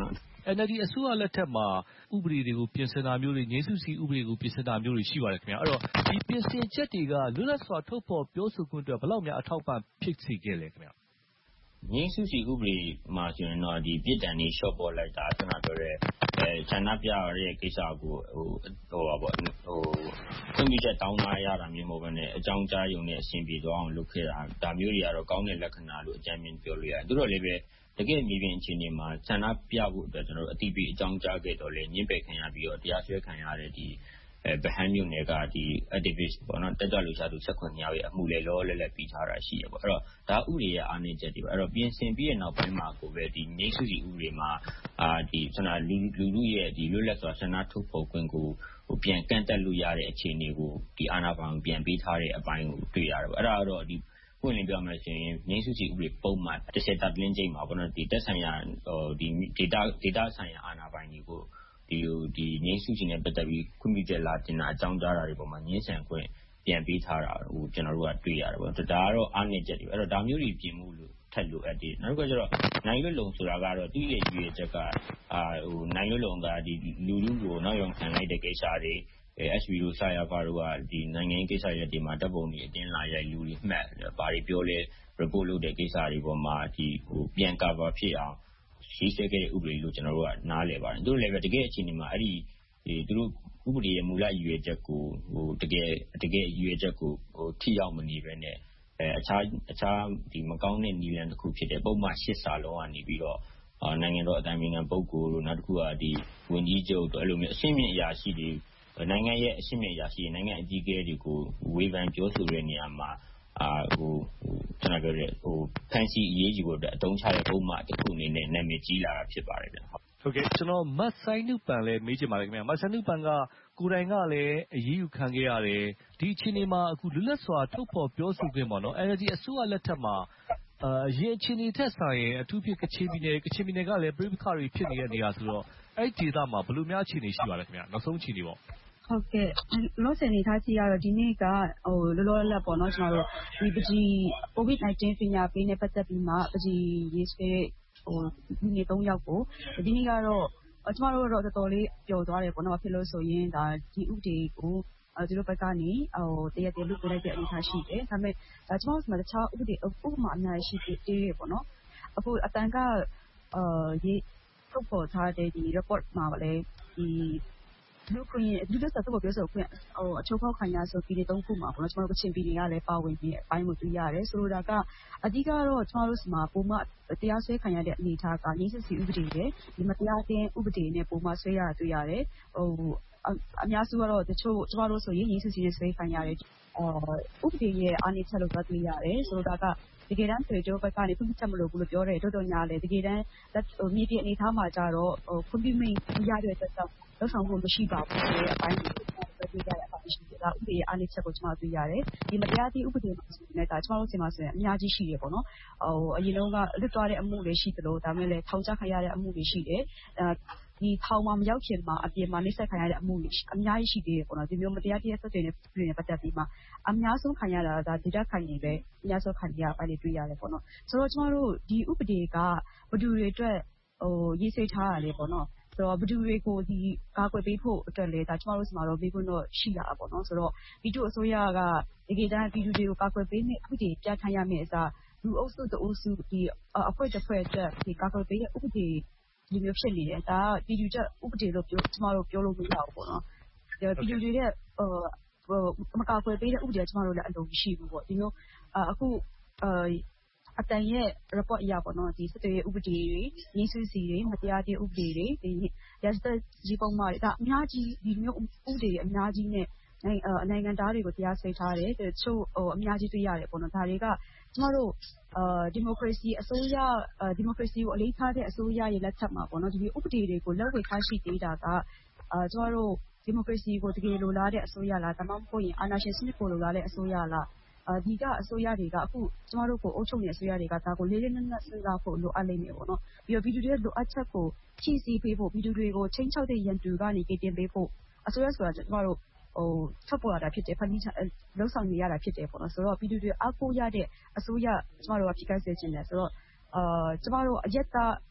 N L D အစိုးရလက်ထက်မှာဥပဒေတွေကိုပြင်ဆင်တာမျိုးတွေငြိမ်းစုစီဥပဒေကိုပြင်ဆင်တာမျိုးတွေရှိပါတယ်ခင်ဗျာအဲ့တော့ဒီပြင်ဆင်ချက်တွေကလွတ်လပ်စွာထုတ်ဖော်ပြောဆိုခွင့်အတွက်ဘယ်လောက်များအထောက်ပံ့ဖြစ်စေခဲ့လဲခင်ဗျာငြိမ်းစုစီဥပဒေမှာဆိုရင်တော့ဒီပြည်တံနေလျှော့ပေါ်လိုက်တာခဏပြောရဲအဲဌာနပြရတဲ့ကိစ္စကိုဟိုဟိုပါပေါ့ဟိုခွင့်ပြုချက်တောင်းလာရတာမျိုးမဟုတ်ဘဲနဲ့အကြောင်းကြားရုံနဲ့အဆင်ပြေသွားအောင်လုပ်ခဲ့တာဒါမျိုးတွေကတော့ကောင်းတဲ့လက္ခဏာလို့အကြမ်းမြင်ပြောလို့ရတယ်သူတို့လည်းပဲတကယ်မြေပြင်အခြေအနေမှာဌာနပြဖို့အတွက်ကျွန်တော်တို့အတိအပြည့်အကြောင်းကြားခဲ့တော့လေညှင်းပယ်ခံရပြီးတော့တရားစွဲခံရတဲ့ဒီအဲဗဟန်းမြို့နယ်ကဒီ activist ပေါ့နော်တက်ကြွလှုပ်ရှားသူ၁၇ယောက်ရဲ့အမှုလေလောလဲလဲပြီးထားတာရှိရပေါ့အဲ့တော့ဒါဥပဒေရဲ့အားနည်းချက်တွေပေါ့အဲ့တော့ပြင်ဆင်ပြီးတဲ့နောက်ပိုင်းမှာကိုပဲဒီငြိမ်းစုစီဥပဒေမှာအာဒီကျွန်တော်လူလူလူရဲ့ဒီလွတ်လပ်စွာဆန္ဒထုတ်ဖော်ခွင့်ကိုဟိုပြန်ကန့်တက်လို့ရတဲ့အခြေအနေကိုဒီအာဏာပိုင်ပြန်ပေးထားတဲ့အပိုင်းကိုတွေ့ရတယ်ပေါ့အဲ့ဒါကတော့ဒီပွင့်လင်းပြောမယ်ဆိုရင်ငြိမ်းစုစီဥပဒေပုံမှန်တစ်ချက်တပ်လင်းချိန်မှာပေါ့နော်ဒီတက်ဆိုင်ရာဟိုဒီ data data ဆိုင်ရာအာဏာပိုင်တွေကိုဒီဒီငြိမ်းစုစီနဲ့ပတ်သက်ပြီးခွင့်ပြုချက်လာတင်တာအကြောင်းကြားတာတွေပေါ်မှာငြင်းဆန်ခွင့်ပြန်ပေးထားတာဟိုကျွန်တော်တို့ကတွေ့ရတယ်ပေါ့ဒါကတော့အားနည်းချက်တွေအဲ့တော့ဒါမျိုးတွေပြင်မှုလို့ထက်လို့အပ်တယ်နောက်တစ်ခါကျတော့နိုင်လွတ်လုံဆိုတာကတော့သူ့ရဲ့ရည်ရွယ်ချက်ကအာဟိုနိုင်လွတ်လုံကဒီလူလူကိုနောက်ရောင်ခံလိုက်တဲ့ကိစ္စတွေအဲ S V တို့ဆရာပါတို့ကဒီနိုင်ငံရေးကိစ္စရပ်တွေမှာတပ်ပုံတွေအတင်းလာရိုက်လူတွေမှတ်ဘာတွေပြောလဲ report လုပ်တဲ့ကိစ္စတွေပေါ်မှာဒီဟိုပြန် cover ဖြစ်အောင်ရှိစေခဲ့တဲ့ဥပဒေလို့ကျွန်တော်တို့ကနားလည်ပါတယ်သူတို့လည်းပဲတကယ်အခြေအနေမှာအဲ့ဒီသူတို့ဥပဒေရဲ့မူလရည်ရွယ်ချက်ကိုဟိုတကယ်တကယ်ရည်ရွယ်ချက်ကိုဟိုထိရောက်မနေပဲနဲ့အဲအခြားအခြားဒီမကောင်းတဲ့နည်းလမ်းတစ်ခုဖြစ်တဲ့ပုံမှန်ရှစ်စာလုံးကနေပြီးတော့နိုင်ငံတော်အတိုင်ပင်ခံပုဂ္ဂိုလ်တို့နောက်တစ်ခုကဒီဝန်ကြီးချုပ်တို့အဲ့လိုမျိုးအရှင်းမြင့်အရာရှိတွေနိုင်ငံရဲ့အရှင်းမြင့်အရာရှိနိုင်ငံအကြီးအကဲတွေကိုဝေဖန်ပြောဆိုတဲ့နေရာမှာအာဟိုကျွန်တော်ပြောတဲ့ဟိုဖန်စီအရေးကြီးဖို့အတွက်အတုံးချတဲ့ပုံမှန်တစ်ခုအနေနဲ့နာမည်ကြီးလာတာဖြစ်ပါတယ်ဗျဟုတ်ဟုတ်ကဲ့ကျွန်တော်မတ်ဆိုင်နုပန်လည်းမေးချင်ပါတယ်ခင်ဗျာမတ်ဆိုင်နုပန်ကကိုယ်တိုင်ကလည်းအရေးယူခံခဲ့ရတယ်ဒီအခြေအနေမှာအခုလွတ်လပ်စွာထုတ်ဖော်ပြောဆိုခွင့်ပေါ့နော် N L D အစိုးရလက်ထက်မှာအရင်အခြေအနေထက်ဆိုင်ရင်အထူးဖြင့်ကချင်ပြည်နယ်ကချင်ပြည်နယ်ကလည်းပြည်ပခါတွေဖြစ်နေတဲ့နေရာဆိုတော့အဲ့ဒီဒေသမှာဘယ်လိုများအခြေအနေရှိပါလဲခင်ဗျာနောက်ဆုံးအခြေအနေပေါ့ဟုတ်ကဲ့လောဆယ်နေထားကြည့်ရတော့ဒီနေ့ကဟိုလောလောလတ်ပေါ့နော်ကျွန်တော်တို့ဒီပကြီး COVID nineteen ပညာပေးနဲ့ပတ်သက်ပြီးမှပကြီးရေးဆွဲဟိုဒီနေ့၃ယောက်ကိုဒီနေ့ကတော့ကျမတို့တော့တော်တော်လေးပျော်သွားတယ်ပေါ့နော်ဖြစ်လို့ဆိုရင်ဒါဒီဥပဒေကိုသူတို့ဘက်ကနေဟိုတရက်တည်းလုပ်ပေးလိုက်တဲ့အနေအထားရှိတယ်ဒါပေမဲ့ကျမတို့ကတခြားဥပဒေဥပမာအများကြီးရှိသေးတယ်ပေါ့နော်အခုအတန်ကအာရေးထုတ်ပေါ်ထားတဲ့ဒီ report မှာလည်းဒီလူခွင့်လူလက်စားတော့ပြောဆိုခွင့်ဟိုအချုပ်ဖောက်ခံရဆိုပြီးတဲ့သုံးခုမှာပေါ့နော်ကျွန်တော်တို့ကချင်ပြည်နယ်ကလည်းပါဝင်ပြီးအပိုင်းကိုတွေ့ရတယ်ဆိုလိုတာကအဓိကတော့ကျွန်တော်တို့စီမှာပုံမှန်တရားစွဲခံရတဲ့အနေအထားကငြိမ်းစုစီဥပဒေနဲ့ဒီမတရားတဲ့ဥပဒေနဲ့ပုံမှန်ဆွဲရတာတွေ့ရတယ်ဟိုအများစုကတော့တချို့ကျွန်တော်တို့ဆိုရင်ငြိမ်းစုစီနဲ့ဆွဲခံရတယ်အာဥပဒေရဲ့အားနည်းချက်လို့ပြောတွေ့ရတယ်ဆိုလိုတာကတကယ်တမ်းဆိုတော့ဘက်ကနေခွင့်ပြုချက်မလို့ဘူးလို့ပြောတယ်တော်တော်ညာလေတကယ်တမ်းဟိုမြေပြင်အနေထားမှာကြတော့ဟိုခွင့်ပြုမိရတဲ့အတွက်ကြောင့်လောက်ဆောင်ဖို့မရှိပါဘူးဆိုတဲ့အပိုင်းကိုတွေ့ကြရတဲ့အပိုင်းရှိတယ်ဒါဥပဒေအားနည်းချက်ကိုကျွန်တော်တွေ့ရတယ်ဒီမတရားသည့်ဥပဒေမှာဆိုရင်လည်းဒါကျွန်တော်တို့စီမှာဆိုရင်အများကြီးရှိတယ်ပေါ့နော်ဟိုအရင်လုံးကလွတ်သွားတဲ့အမှုတွေရှိသလိုဒါမဲ့လည်းထောင်ချခံရတဲ့အမှုတွေရှိတယ်ဒီထောင်မှာမရောက်ခင်မှာအပြင်မှာနှိမ့်ဆက်ခံရတဲ့အမှုတွေအများကြီးရှိသေးတယ်ပေါ့နော်ဒီမျိုးမတရားတရားဆက်တွေနဲ့ပြည်နယ်ပတ်သက်ပြီးမှအများဆုံးခံရတာဒါဒေတာခံနေပဲအများဆုံးခံရပိုင်းတွေတွေ့ရတယ်ပေါ့နော်ဆိုတော့ကျွန်တော်တို့ဒီဥပဒေကဘယ်သူတွေအတွက်ဟိုရေးဆွဲထားရတယ်ပေါ့နော်ဆိုတော့ဘယ်သူတွေကိုဒီကာကွယ်ပေးဖို့အတွက်လဲဒါကျွန်တော်တို့စီမှာတော့ဘေးကွန်းတော့ရှိတာပေါ့နော်ဆိုတော့ပြည်သူအစိုးရကတကယ်တမ်းပြည်သူတွေကိုကာကွယ်ပေးမယ့်ဥပဒေပြဋ္ဌာန်းရမယ့်အစားလူအုပ်စုတအုပ်စုဒီအဖွဲ့တစ်ဖွဲ့အတွက်ဒီကာကွယ်ပေးတဲ့ဥပဒေဒီမျိုးဖြစ်နေတယ်ဒါကပြည်သူ့ချက်ဥပဒေလို့ပြောကျွန်တော်တို့ပြောလို့မရဘူးပေါ့နော်ပြည်သူတွေရဲ့ဟိုမကာကွယ်ပေးတဲ့ဥပဒေကျွန်တော်တို့လည်းအလုံးရှိဘူးပေါ့ဒီမျိုးအခုအတန်ရဲ့ report အရပေါ့နော်ဒီစစ်တွေဥပဒေတွေရင်းစုစီတွေမတရားတဲ့ဥပဒေတွေဒီရစတဲ့ဒီပုံမှာဒါအများကြီးဒီမျိုးဥပဒေတွေအများကြီးနဲ့နိုင်ငံသားတွေကိုတရားစွဲထားတယ်တချို့ဟိုအများကြီးတွေ့ရတယ်ပေါ့နော်ဒါတွေကကျမတို့အာဒီမိုကရေစီအစိုးရဒီမိုကရေစီကိုအလေးထားတဲ့အစိုးရရဲ့လက်ထက်မှာပေါ့နော်ဒီဥပဒေတွေကိုလက်ဝယ်ထားရှိသေးတာကအာကျမတို့ဒီမိုကရေစီကိုတကယ်လိုလားတဲ့အစိုးရလားဒါမှမဟုတ်ရင်အာဏာရှင်စနစ်ကိုလိုလားတဲ့အစိုးရလားဒီကအစိုးရတွေကအခုကျမတို့ကိုအုပ်ချုပ်နေတဲ့အစိုးရတွေကဒါကိုလေးလေးနက်နက်စဉ်းစားဖို့လိုအပ်လိမ့်မယ်ပေါ့နော်ပြီးတော့ပြည်သူတွေရဲ့လိုအပ်ချက်ကိုဖြည့်ဆည်းပေးဖို့ပြည်သူတွေကိုချင်းချောက်တဲ့ရန်သူကနေကတင်ပေးဖို့အစိုးရဆိုတာကျမတို့ဟိုချက်ပေါ်လာတာဖြစ်တယ်ဖန်တီးလုံဆောင်နေရတာဖြစ်တယ်ပေါ့နော်ဆိုတော့ပြည်သူတွေအားကိုးရတဲ့အစိုးရကျမတို့ကဖြစ်ခိုင်းစေချင်တယ်ဆိုတော့အာကျမတို့အရက်သား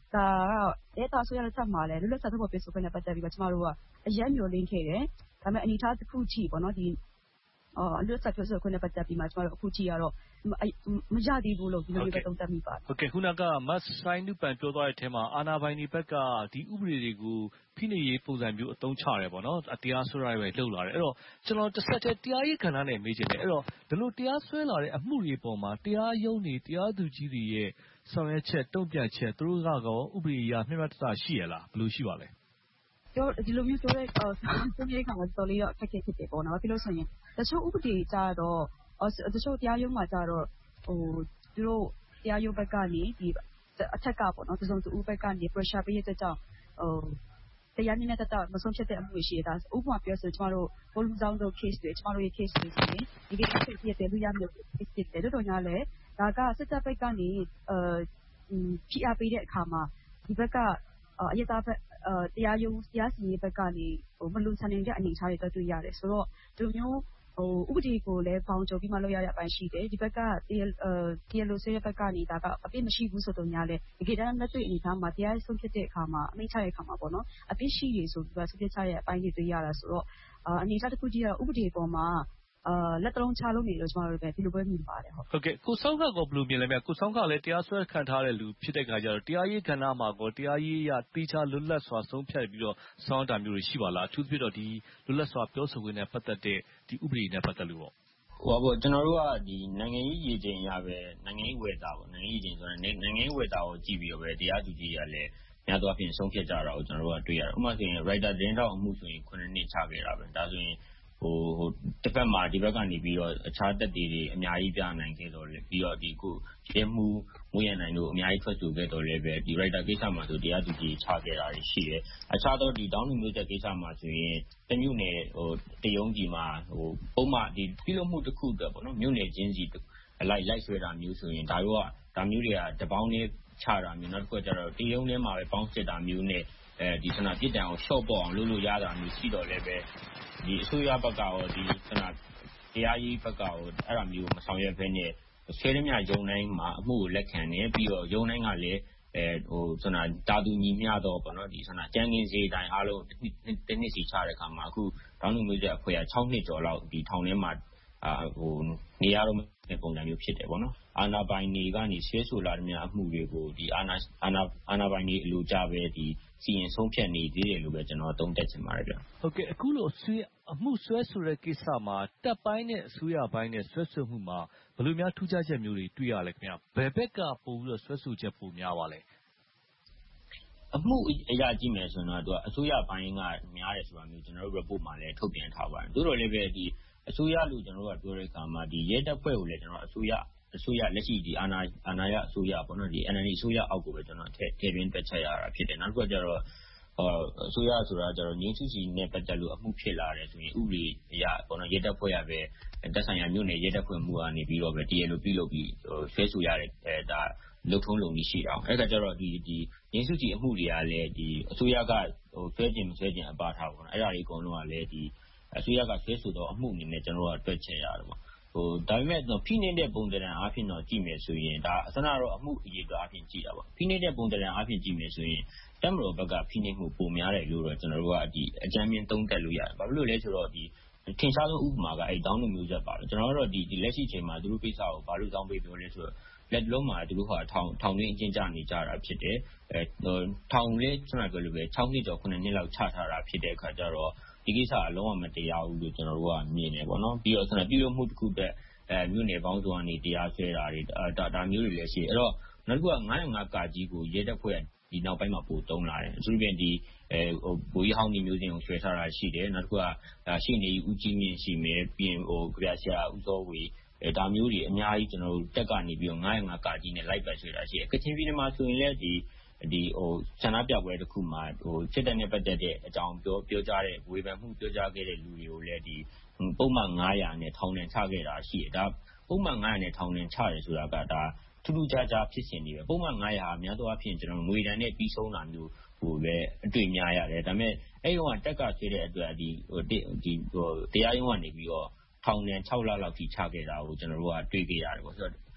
ဒါကဒေတာဆိုရတဲ့ချက်မှာလည်းလွတ်လပ်စွာထုတ်ဖော်ပြောဆိုခွင့်နဲ့ပတ်သက်ပြီးတော့ကျမတို့ကအယက်မျိုးလင်းခဲ့တယ်။ဒါပေမဲ့အနေထားတစ်ခုကြည့်ပေါ့နော်ဒီအော်လွတ်လပ်စွာပြောဆိုခွင့်နဲ့ပတ်သက်ပြီးမှကျမတို့အခုကြည့်ရတော့မရသေးဘူးလို့ဒီလိုမျိုးပဲသုံးသပ်မိပါတယ်။ဟုတ်ကဲ့ခုနကမတ်ဆိုင်နုပန်ပြောသွားတဲ့အထဲမှာအာဏာပိုင်တွေဘက်ကဒီဥပဒေတွေကိုဖိနှိပ်ရေးပုံစံမျိုးအသုံးချတယ်ပေါ့နော်။တရားစွဲရပဲလှုပ်လာတယ်။အဲ့တော့ကျွန်တော်တစ်ဆက်တည်းတရားရေးခန္ဓာနဲ့မေးချင်တယ်။အဲ့တော့ဒီလိုတရားစွဲလာတဲ့အမှုတွေပေါ်မှာတရားရုံးတွေတရားသူကြီးတွေရဲ့ဆောင်ရွက်ချက်တုံ့ပြန်ချက်သူတို့ကတော့ဥပဒေအရမျှမျှတတရှိရလားဘယ်လိုရှိပါလဲပြောဒီလိုမျိုးပြောတဲ့ဆွေးနွေးခါမှာတော်လေးတော့အခက်အခဲဖြစ်တယ်ပေါ့နော်ဘာဖြစ်လို့ဆိုရင်တချို့ဥပဒေကြတော့တချို့တရားရုံးမှာကြတော့ဟိုသူတို့တရားရုံးဘက်ကနေဒီအထက်ကပေါ့နော်သုံးစုဥဘက်ကနေ pressure ပေးရတဲ့ကြောင့်ဟိုတရားနည်းနဲ့တတမဆုံးဖြတ်တဲ့အမှုရှိတာဥပမာပြောဆိုကျမတို့ဘလူးဆောင်တို့ case တွေကျမတို့ရဲ့ case တွေဆိုရင်ဒီကိစ္စဖြစ်တဲ့လူရမျိုး case တွေတော်တော်များလဲဒါကစစ်တပ်ဘက်ကနေအဲဖိအားပေးတဲ့အခါမှာဒီဘက်ကအရသာဘက်တရားရုံးတရားစီရင်ဘက်ကနေဟိုမလုံခြုံတဲ့အနေအထားတွေတွေ့တွေ့ရတယ်ဆိုတော့ဒီလိုမျိုးဟိုဥပဒေကိုလည်းပေါင်းကြပြီးမှလုပ်ရတဲ့အပိုင်းရှိတယ်ဒီဘက်ကတရားတရားလိုဆွေးရဘက်ကနေဒါကအပြစ်မရှိဘူးဆိုတော့ညာလဲဒီကိတမ်းလက်တွေ့အနေထားမှာတရားဆုံးဖြတ်တဲ့အခါမှာအမိန့်ချတဲ့အခါမှာပေါ့နော်အပြစ်ရှိရဆိုပြီးဆုံးဖြတ်ချရဲ့အပိုင်းတွေတွေ့ရတာဆိုတော့အနေအထားတစ်ခုကြီးကဥပဒေပေါ်မှာအာလက်တလုံးချလို့နေလို့ကျွန်တော်တို့ပဲဒီလိုပဲမြင်ပါတယ်ဟုတ်ဟုတ်ကဲ့ကိုစောင်းခကဘယ်လိုမြင်လဲမြကိုစောင်းခလည်းတရားစွဲခံထားတဲ့လူဖြစ်တဲ့ခါကျတော့တရားရေးကဏ္ဍမှာကောတရားရေးရတေချာလွတ်လပ်စွာဆုံးဖြတ်ပြီးတော့စောင်းတာမျိုးတွေရှိပါလားအထူးသဖြင့်တော့ဒီလွတ်လပ်စွာပြောဆိုခွင့်နဲ့ပတ်သက်တဲ့ဒီဥပဒေနဲ့ပတ်သက်လို့ပေါ့ဟိုပေါ့ကျွန်တော်တို့ကဒီနိုင်ငံရေးရည်ချိန်ရပဲနိုင်ငံရေးဝေတာပေါ့နိုင်ငံရေးချိန်ဆိုတော့နိုင်ငံရေးဝေတာကိုကြည့်ပြီးတော့ပဲတရားသူကြီးကလည်းများသောအားဖြင့်ဆုံးဖြတ်ကြတာကိုကျွန်တော်တို့ကတွေ့ရတယ်ဥပမာဆိုရင် writer သတင်းတောက်အမှုဆိုရင်ခုနှစ်နှစ်ချခဲ့တာပဲဒါဆိုရင်ဟိုတစ်ဖက်မှာဒီဘက်ကနေပြီးတော့အခြားတက်တွေတွေအများကြီးပြနိုင်ခဲ့တော့လေပြီးတော့ဒီကိုရဲမှုမွေးရနိုင်တို့အများကြီးထွက်ဆိုခဲ့တော့လည်းပဲဒီ writer ကိစ္စမှာဆိုတရားသူကြီးချခဲ့တာရှိတယ်အခြားသောဒီတောင်းလူမျိုးချက်ကိစ္စမှာဆိုရင်တမျိုးနယ်ဟိုတရုံးကြီးမှာဟိုပုံမှန်ဒီပြုလုပ်မှုတစ်ခုတည်းပေါ့နော်မြို့နယ်ချင်းစီအလိုက်လိုက်ဆွဲတာမျိုးဆိုရင်ဒါတို့ကဒါမျိုးတွေကတပေါင်းနဲ့ချတာမျိုးနောက်တစ်ခုကျတော့တရုံးထဲမှာပဲပေါင်းစစ်တာမျိုးနဲ့အဲဒီဆန္ဒပြစ်ဒဏ်ကိုရှော့ပေါ့အောင်လုပ်လို့ရတာမျိုးရှိတော့လည်းပဲဒီအစိုးရဘက်ကရောဒီဆန္ဒတရားရေးဘက်ကရောအဲ့လိုမျိုးမဆောင်ရွက်ဘဲနဲ့ဆွေးနွေးမြရုံတိုင်းမှာအမှုကိုလက်ခံနေပြီးတော့ရုံတိုင်းကလည်းအဲဟိုဆန္ဒတာတူညီမျှတော့ပေါ့နော်ဒီဆန္ဒကြမ်းကင်းစေးတိုင်းအားလုံးတစ်နှစ်စီချတဲ့အခါမှာအခုတောင်းလူမျိုးချက်အဖွဲ့က၆နှစ်ကျော်လောက်ဒီထောင်ထဲမှာအာဟိုနေရာတော့ပုံစံမျိုးဖြစ်တယ်ပေါ့နော်အာနာပိုင်တွေကနေဆွဲဆိုလာတဲ့များအမှုတွေကိုဒီအာနာအာနာအာနာပိုင်တွေအလိုကြပဲဒီစီရင်ဆုံးဖြတ်နေသေးတယ်လို့ပဲကျွန်တော်သုံးသပ်ချင်ပါတယ်ဗျဟုတ်ကဲ့အခုလိုဆွေးအမှုဆွဲဆိုတဲ့ကိစ္စမှာတပ်ပိုင်းနဲ့အစိုးရပိုင်းနဲ့ဆွဲဆိုမှုမှာဘယ်လိုများထူးခြားချက်မျိုးတွေတွေ့ရလဲခင်ဗျဘယ်ဘက်ကပို့ပြီးတော့ဆွဲဆိုချက်ပိုများပါလဲအမှုအရာကြည့်မယ်ဆိုတော့သူကအစိုးရပိုင်းကများတယ်ဆိုတာမျိုးကျွန်တော်တို့ report မှာလည်းထုတ်ပြန်ထားပါတယ်တိုးတော်လည်းပဲဒီအစိုးရလို့ကျွန်တော်တို့ကပြောတဲ့အခါမှာဒီရဲတပ်ဖွဲ့ကိုလည်းကျွန်တော်အစိုးရအစိုးရလက်ရှိဒီအာဏာအာဏာရအစိုးရပေါ့နော်ဒီ N L D အစိုးရအောက်ကိုပဲကျွန်တော်ထည့်ထည့်သွင်းတွက်ချက်ရတာဖြစ်တယ်နောက်တစ်ခုကကျတော့ဟောအစိုးရဆိုတာကျတော့ငြိမ်းစုစီနဲ့ပတ်သက်လို့အမှုဖြစ်လာတယ်ဆိုရင်ဥပဒေအရပေါ့နော်ရဲတပ်ဖွဲ့ရပဲတပ်ဆိုင်ရာမြို့နယ်ရဲတပ်ဖွဲ့မှုကနေပြီးတော့ပဲတရလို့ပြုလုပ်ပြီးဆွဲဆိုရတဲ့အဲဒါလုံထုံးလုံကြီးရှိတာအဲ့ဒါကြတော့ဒီဒီငြိမ်းစုစီအမှုတွေကလည်းဒီအစိုးရကဟိုဆွဲခြင်းမဆွဲခြင်းအပါထားပေါ့နော်အဲ့ဒါတွေအကုန်လုံးကလည်းဒီအစိုးရကဆွဲဆိုတော့အမှုအနေနဲ့ကျွန်တော်တို့ကတွက်ချက်ရတယ်ပေါ့ဟိုဒါပေမဲ့ဖိနှိပ်တဲ့ပုံစံအားဖြင့်တော့ကြည့်မယ်ဆိုရင်ဒါအစနာတော့အမှုအရေးအတွက်အားဖြင့်ကြည့်တာပေါ့ဖိနှိပ်တဲ့ပုံစံအားဖြင့်ကြည့်မယ်ဆိုရင်တက်မတော်ဘက်ကဖိနှိပ်မှုပုံများတယ်လို့တော့ကျွန်တော်တို့ကဒီအကြမ်းမြင်သုံးသပ်လို့ရတယ်ဘာဖြစ်လို့လဲဆိုတော့ဒီထင်ရှားဆုံးဥပမာကအဲ့တောင်းလို့မျိုးချက်ပါတော့ကျွန်တော်တို့ဒီဒီလက်ရှိချိန်မှာသူတို့ကိစ္စကိုဘာလို့တောင်းပေးပြောလဲဆိုတော့လက်လုံးမှာသူတို့ဟာထောင်ထောင်ရင်းအကျဉ်းချနေကြတာဖြစ်တယ်အဲထောင်လေးကျွန်တော်ပြောလို့ပဲ၆နှစ်ကျော်ခုနှစ်နှစ်လောက်ချထားတာဖြစ်တဲ့အခါကျတော့ဒီကိစ္စအလုံးဝမတရားဘူးလို့ကျွန်တော်တို့ကမြင်တယ်ပေါ့နော်ပြီးတော့ဆန္ဒပြုလုပ်မှုတစ်ခုတည်းအဲမြို့နယ်ပေါင်းစုံကနေတရားစွဲတာတွေဒါဒါမျိုးတွေလည်းရှိအဲ့တော့နောက်တစ်ခုကငါးရငါးကာကြီးကိုရဲတပ်ဖွဲ့ဒီနောက်ပိုင်းမှာပို့တုံးလာတယ်အထူးသဖြင့်ဒီအဲဟိုဘူကြီးဟောင်းဒီမျိုးစင်ကိုဆွဲထားတာရှိတယ်နောက်တစ်ခုကရှိနေဦးကြီးမြင့်ရှိမယ်ပြီးရင်ဟိုကြပြဆရာဦးစောဝေအဲဒါမျိုးတွေအများကြီးကျွန်တော်တို့တက်ကနေပြီးတော့ငါးရငါးကာကြီးနဲ့လိုက်ပတ်ဆွဲတာရှိတယ်ကချင်ပြည်နယ်မှာဆိုရင်လည်းဒီဒီဟိုဆန္ဒပြပွဲတစ်ခုမှာဟိုစစ်တပ်နဲ့ပတ်သက်တဲ့အကြောင်းပြောပြောကြားတဲ့ဝေဖန်မှုပြောကြားခဲ့တဲ့လူတွေကိုလည်းဒီပုံမှန်ငါးရာနဲ့ထောင်ဒဏ်ချခဲ့တာရှိတယ်ဒါပုံမှန်ငါးရာနဲ့ထောင်ဒဏ်ချတယ်ဆိုတာကဒါထူးထူးခြားခြားဖြစ်စဉ်တွေပဲပုံမှန်ငါးရာအများသောအားဖြင့်ကျွန်တော်ငွေဒဏ်နဲ့ပြီးဆုံးတာမျိုးဟိုပဲအတွေ့များရတယ်ဒါပေမဲ့အဲ့ဒီကတက်ကဆွေးတဲ့အတွက်ဒီဟိုဒီဟိုတရားရုံးကနေပြီးတော့ထောင်ဒဏ်၆လလောက်ထိချခဲ့တာကိုကျွန်တော်တို့ကတွေ့ခဲ့ရတယ်ပေါ့ဆိုတော့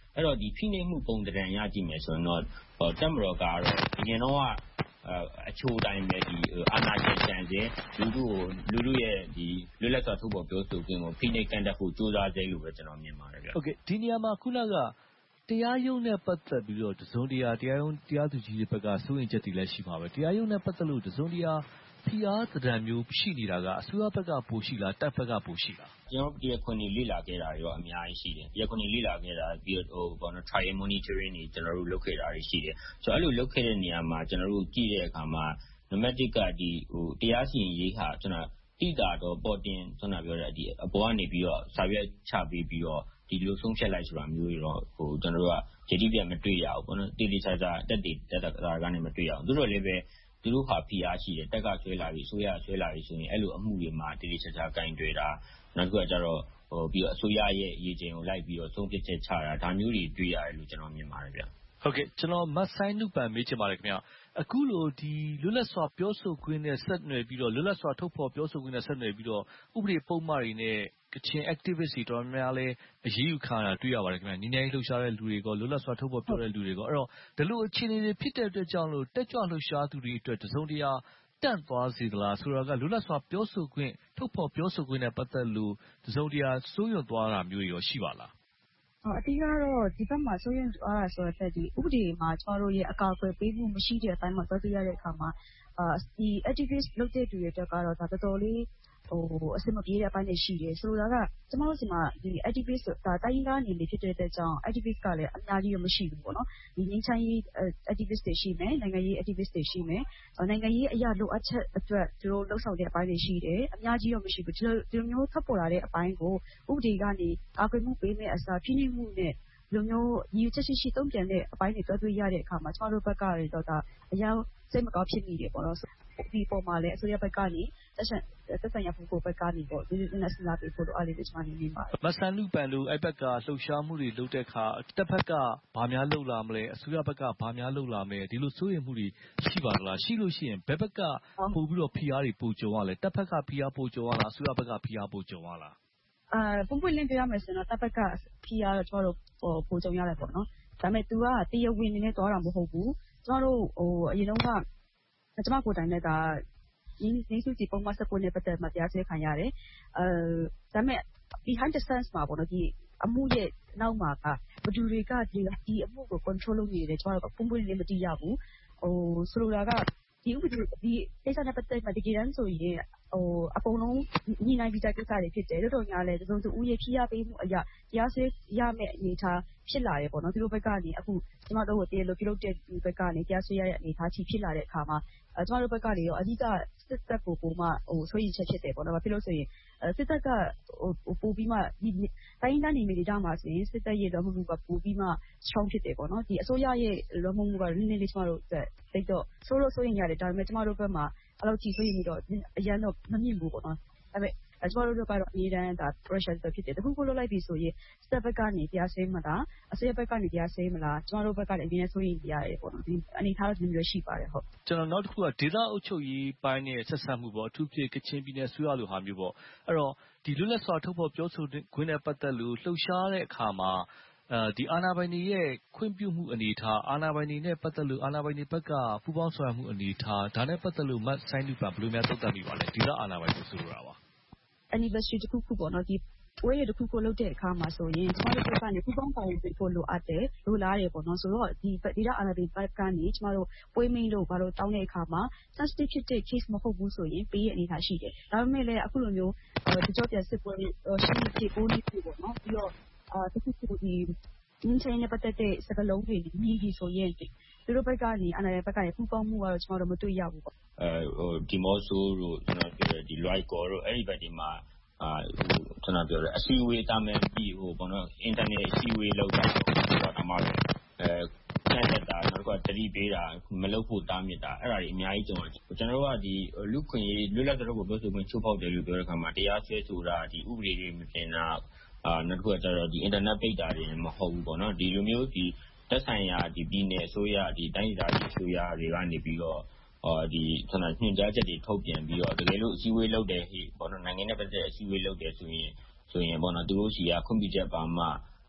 အဲ့တော့ဒီဖိနှိပ်မှုပုံသဏ္ဍာန်ရကြည့်မယ်ဆိုရင်တော့တပ်မတော်ကတော့အရင်တော့ကအချိုးတိုင်းပဲဒီအာဏာရှင်ဆန်ခြင်းလူထုကိုလူထုရဲ့ဒီလွတ်လပ်စွာထုတ်ဖော်ပြောဆိုခွင့်ကိုဖိနှိပ်ကန့်တက်ဖို့ကြိုးစားစေလို့ပဲကျွန်တော်မြင်ပါတယ်ဗျ။ဟုတ်ကဲ့ဒီနေရာမှာခုနကတရားရုံးနဲ့ပတ်သက်ပြီးတော့တစုံတရာတရားရုံးတရားသူကြီးတွေဘက်ကစိုးရင်ချက်တွေလည်းရှိမှာပဲတရားရုံးနဲ့ပတ်သက်လို့တစုံတရာဖိအားသဏ္ဍာန်မျိုးရှိနေတာကအစိုးရဘက်ကပိုရှိလားတပ်ဘက်ကပိုရှိလားကျွန်တော်တရားခွင်တွေလေ့လာခဲ့တာတွေရောအများကြီးရှိတယ်တရားခွင်တွေလေ့လာခဲ့တာပြီးတော့ဟိုဘောနော် trial monitoring တွေကျွန်တော်တို့လုပ်ခဲ့တာတွေရှိတယ်ဆိုတော့အဲ့လိုလုပ်ခဲ့တဲ့နေရာမှာကျွန်တော်တို့ကြည့်တဲ့အခါမှာနံပါတ်တစ်ကဒီဟိုတရားစီရင်ရေးဟာကျွန်တော်တိတာတော့ပေါ်တင်ကျွန်တော်ပြောတဲ့ဒီအပေါ်ကနေပြီးတော့စာရွက်ချပေးပြီးတော့ဒီလိုဆုံးဖြတ်လိုက်ဆိုတာမျိုးတွေတော့ဟိုကျွန်တော်တို့ကယတိပြတ်မတွေ့ရဘူးပေါ့နော်တိတိကျကျတက်တည်တက်တာကနေမတွေ့ရအောင်သူတို့လည်းပဲသူတို့ဟာဖိအားရှိတယ်တက်ကဆွဲလာပြီးဆိုရဆွဲလာပြီးဆိုရင်အဲ့လိုအမှုတွေမှာတိတိကျကျကင်တွေ့တာနောက်တစ်ခုကကျတော့ဟိုပြီးတော့အစိုးရရဲ့အရေးချင်းကိုလိုက်ပြီးတော့ဆုံးဖြတ်ချက်ချတာဒါမျိုးတွေတွေ့ရတယ်လို့ကျွန်တော်မြင်ပါတယ်ဗျဟုတ်ကဲ့ကျွန်တော်မတ်ဆိုင်နုပန်မေးချင်ပါတယ်ခင်ဗျအခုလိုဒီလွတ်လပ်စွာပြောဆိုခွင့်နဲ့ဆက်နွယ်ပြီးတော့လွတ်လပ်စွာထုတ်ဖော်ပြောဆိုခွင့်နဲ့ဆက်နွယ်ပြီးတော့ဥပဒေပုံမှန်တွေနဲ့ကချင် activist တွေတော်တော်များများလဲအရေးယူခံတာတွေ့ရပါတယ်ခင်ဗျညီနေလှုပ်ရှားတဲ့လူတွေကလွတ်လပ်စွာထုတ်ဖော်ပြောတဲ့လူတွေကအဲ့တော့ဒီလိုအခြေအနေတွေဖြစ်တဲ့အတွက်ကြောင့်လို့တက်ကြွလှုပ်ရှားသူတွေအတွက်တစုံတရာတန့်သွားစေသလားဆိုတော့ကလွတ်လပ်စွာပြောဆိုခွင့်ထုတ်ဖော်ပြောဆိုခွင့်နဲ့ပတ်သက်လို့တစုံတရာစိုးရွံ့သွားတာမျိုးရောရှိပါလားအဓိကတော့ဒီဘက်မှာစိုးရိမ်အားရဆိုတဲ့ဒီဥပဒေမှာကျွန်တော်တို့ရဲ့အကာအကွယ်ပေးမှုမရှိတဲ့အတိုင်းမှာသွားကြည့်ရတဲ့အခါမှာအာဒီ activist လုပ်တဲ့သူတွေအတွက်ကတော့ဒါတော်တော်လေးဟိုအဆင်မပြေတဲ့အပိုင်းတွေရှိတယ်ဆိုတော့ကကျွန်တော်တို့ဒီမှာဒီ activist ဒါတိုင်းရင်းသားအနေနဲ့ဖြစ်တဲ့အတွက်ကြောင့် activist ကလည်းအများကြီးတော့မရှိဘူးပေါ့နော်ဒီငင်းချမ်းရေး activist တွေရှိမယ်နိုင်ငံရေး activist တွေရှိမယ်နိုင်ငံရေးအရာလိုအပ်ချက်အတွက်သူတို့လှုပ်ဆောင်တဲ့အပိုင်းတွေရှိတယ်အများကြီးတော့မရှိဘူးဒီလိုဒီလိုမျိုးထပ်ပေါ်လာတဲ့အပိုင်းကိုဥပဒေကနေကာကွယ်မှုပေးမဲ့အစားဖိနှိပ်မှုနဲ့ဒီလိုမျိုးရည်ရွယ်ချက်ရှိရှိတုံ့ပြန်တဲ့အပိုင်းတွေတွေ့တွေ့ရတဲ့အခါမှာကျွန်တော်တို့ဘက်ကလည်းတော့ဒါအရင်စိတ်မကောင်းဖြစ်မိတယ်ပေါ့နော်ဒီပေါ်မှာလည်းအစိုးရဘက်ကနေတက်ဆန်တက်ဆန်ရဖို့ကိုဘက်ကနေပေါ့ဒီနေ့စဉ်းစားပြီးဖို့အားလေးတွေကျွန်တော်နေပါတယ်မဆန်လူပန်တို့အဲ့ဘက်ကလှုပ်ရှားမှုတွေလုပ်တဲ့အခါတစ်ဖက်ကဘာများလုပ်လာမလဲအစိုးရဘက်ကဘာများလုပ်လာမလဲဒီလိုစိုးရိမ်မှုတွေရှိပါသလားရှိလို့ရှိရင်ဘယ်ဘက်ကပို့ပြီးတော့ဖိအားတွေပို့ကြုံရလဲတစ်ဖက်ကဖိအားပို့ကြုံရလားအစိုးရဘက်ကဖိအားပို့ကြုံရလားအာပုံပွင့်လင်းပြရမယ်ဆိုတော့တစ်ဖက်ကဖိအားတော့ကျွန်တော်တို့ပို့ကြုံရတယ်ပေါ့နော်ဒါပေမဲ့ तू ကတရားဝင်နေနဲ့သွားတာမဟုတ်ဘူးကျွန်တော်တို့ဟိုအရင်တုန်းကကျွန်မကိုယ်တိုင်လည်းဒါရင်းနှီးစုကြည်ပုံမှန်စကွန်းနဲ့ပတ်သက်မှတရားစွဲခံရတယ်အဲဒါပေမဲ့ behind the scenes မှာပေါ့နော်ဒီအမှုရဲ့နောက်မှာကဘယ်သူတွေကဒီဒီအမှုကို control လုပ်နေတယ်ကျွန်တော်တို့ပုံပွင့်လေးမသိရဘူးဟိုဆိုလိုတာကဒီဥပဒေဒီကိစ္စနဲ့ပတ်သက်မှတကယ်တမ်းဆိုရင်ဟိုအကုန်လုံးညီနိုင်ပြီးတဲ့ကိစ္စတွေဖြစ်တယ်တော်တော်များလဲတစုံတဦးရဲ့ဖြီးရပေးမှုအရာတရားစွဲရမယ့်အနေအထားဖြစ်လာတယ်ပေါ့နော်ဒီလိုဘက်ကနေအခုကျွန်တော်တို့ကိုတရားလိုပြုလုပ်တဲ့ဘက်ကနေတရားစွဲရတဲ့အနေအထားချီဖြစ်လာတဲ့အခါမှာအဲကျွန်တော်တို့ဘက်ကနေရောအဓိကစစ်တပ်ကိုပုံမှဟိုဆွေးရင်ချက်ဖြစ်တယ်ပေါ့နော်ဘာဖြစ်လို့ဆိုရင်စစ်တပ်ကဟိုပို့ပြီးမှဒီတိုင်းရင်းသားနေမျိုးတွေတောင်မှဆိုရင်စစ်တပ်ရဲ့လောမှုကပို့ပြီးမှ strong ဖြစ်တယ်ပေါ့နော်ဒီအစိုးရရဲ့လောမှုကနည်းနည်းလေးကျွန်တော်တို့တိတ်တော့ဆိုးလို့ဆိုရင်ရတယ်ဒါပေမဲ့ကျွန်တော်တို့ဘက်မှာအဲ့လိုကြည့်ဆိုရင်တော့အရန်တော့မမြင်ဘူးပေါ့နော်ဒါပေမဲ့ကျွန်တော်တို့ကတော့အမြဲတမ်းဒါ pressure ဖြစ်တယ်တခုခုလုပ်လိုက်ပြီဆိုရင်စစ်တပ်ဘက်ကနေတရားစွဲမလားအစိုးရဘက်ကနေတရားစွဲမလားကျွန်တော်တို့ဘက်ကလည်းအမြဲဆိုရင်ရတယ်ပေါ့နော်ဒီအနေထားတော့ဒီလိုရှိပါတယ်ဟုတ်ကျွန်တော်နောက်တစ်ခုကဒေသအုပ်ချုပ်ရေးပိုင်းနဲ့ဆက်ဆက်မှုပေါ့အထူးဖြစ်ကချင်ပြည်နယ်ဆွေးရလိုဟာမျိုးပေါ့အဲ့တော့ဒီလွတ်လပ်စွာထုတ်ဖော်ပြောဆိုခွင့်နဲ့ပတ်သက်လို့လှုပ်ရှားတဲ့အခါမှာအဲဒီအာဏာပိုင်တွေရဲ့ခွင့်ပြုမှုအနေအထားအာဏာပိုင်တွေနဲ့ပတ်သက်လို့အာဏာပိုင်တွေဘက်ကပူးပေါင်းဆောင်ရွက်မှုအနေအထားဒါနဲ့ပတ်သက်လို့မတ်ဆိုင်လူပန်ဘယ်လိုများသုံးသပ်မိပါလဲဒီကအာဏာပိုင်တွေဆိုလိုတာပါ anniversary တစ်ခုခုပေါ့နော်ဒီပွဲရတစ်ခုခုလုပ်တဲ့အခါမှာဆိုရင်ကျွန်တော်တို့ကနေပူးပေါင်းဆောင်ရွက်ဖို့လိုအပ်တယ်လိုလားတယ်ပေါ့နော်ဆိုတော့ဒီဒီအာဏာပိုင်ဘက်ကနေကျွန်တော်တို့ပွဲမင်းလို့ဘာလို့တောင်းတဲ့အခါမှာ sensitive ဖြစ်တဲ့ case မဟုတ်ဘူးဆိုရင်ပေးရအနေထားရှိတယ်ဒါပေမဲ့လည်းအခုလိုမျိုးဒီကြောပြန်စစ်ပွဲရှိနေဖြစ်ပိုးနေဖြစ်ပေါ့နော်ပြီးတော့အာတစ်ခုခုဒီအင်းချင်းနဲ့ပတ်သက်တဲ့စကားလုံးတွေမြည်ကြီးဆိုရင်သူတို့ဘက်ကနေအနာရဘက်ကနေပူပေါင်းမှုကတော့ကျွန်တော်တို့မတွေ့ရဘူးပေါ့အဲဟိုဒီမော့ဆိုတို့ကျွန်တော်ပြောတဲ့ဒီ right call တို့အဲ့ဒီဘက်ဒီမှာအာကျွန်တော်ပြောတဲ့အစည်းအဝေးတာမန်ပြီးဟိုဘောနော် internet အစည်းအဝေးလောက်တာတော့အမှားပဲအဲကျန်တဲ့တာနောက်ကတတိပေးတာမလုပ်ဖို့တားမြစ်တာအဲ့ဒါတွေအများကြီးကြုံတယ်ကျွန်တော်တို့ကဒီလူခွင့်ရေးလွတ်လပ်တဲ့ဘက်ကိုပြောဆိုခွင့်ချိုးဖောက်တယ်လို့ပြောတဲ့အခါမှာတရားစွဲဆိုတာဒီဥပဒေတွေမတင်တာအာနောက်တစ်ခုကကျတော့ဒီ internet ပိတ်တာတွေမဟုတ်ဘူးပေါ့နော်ဒီလိုမျိုးဒီတက်ဆိုင်ရာဒီပြည်နယ်အစိုးရဒီတိုင်းဒေသကြီးအစိုးရတွေကနေပြီးတော့အော်ဒီဆန္ဒညွှန်ကြားချက်တွေထုတ်ပြန်ပြီးတော့တကယ်လို့အစည်းအဝေးလုပ်တယ်ဟိပေါ့နော်နိုင်ငံနဲ့ပတ်သက်အစည်းအဝေးလုပ်တယ်ဆိုရင်ဆိုရင်ပေါ့နော်သူတို့စီကခွင့်ပြုချက်ပါမှ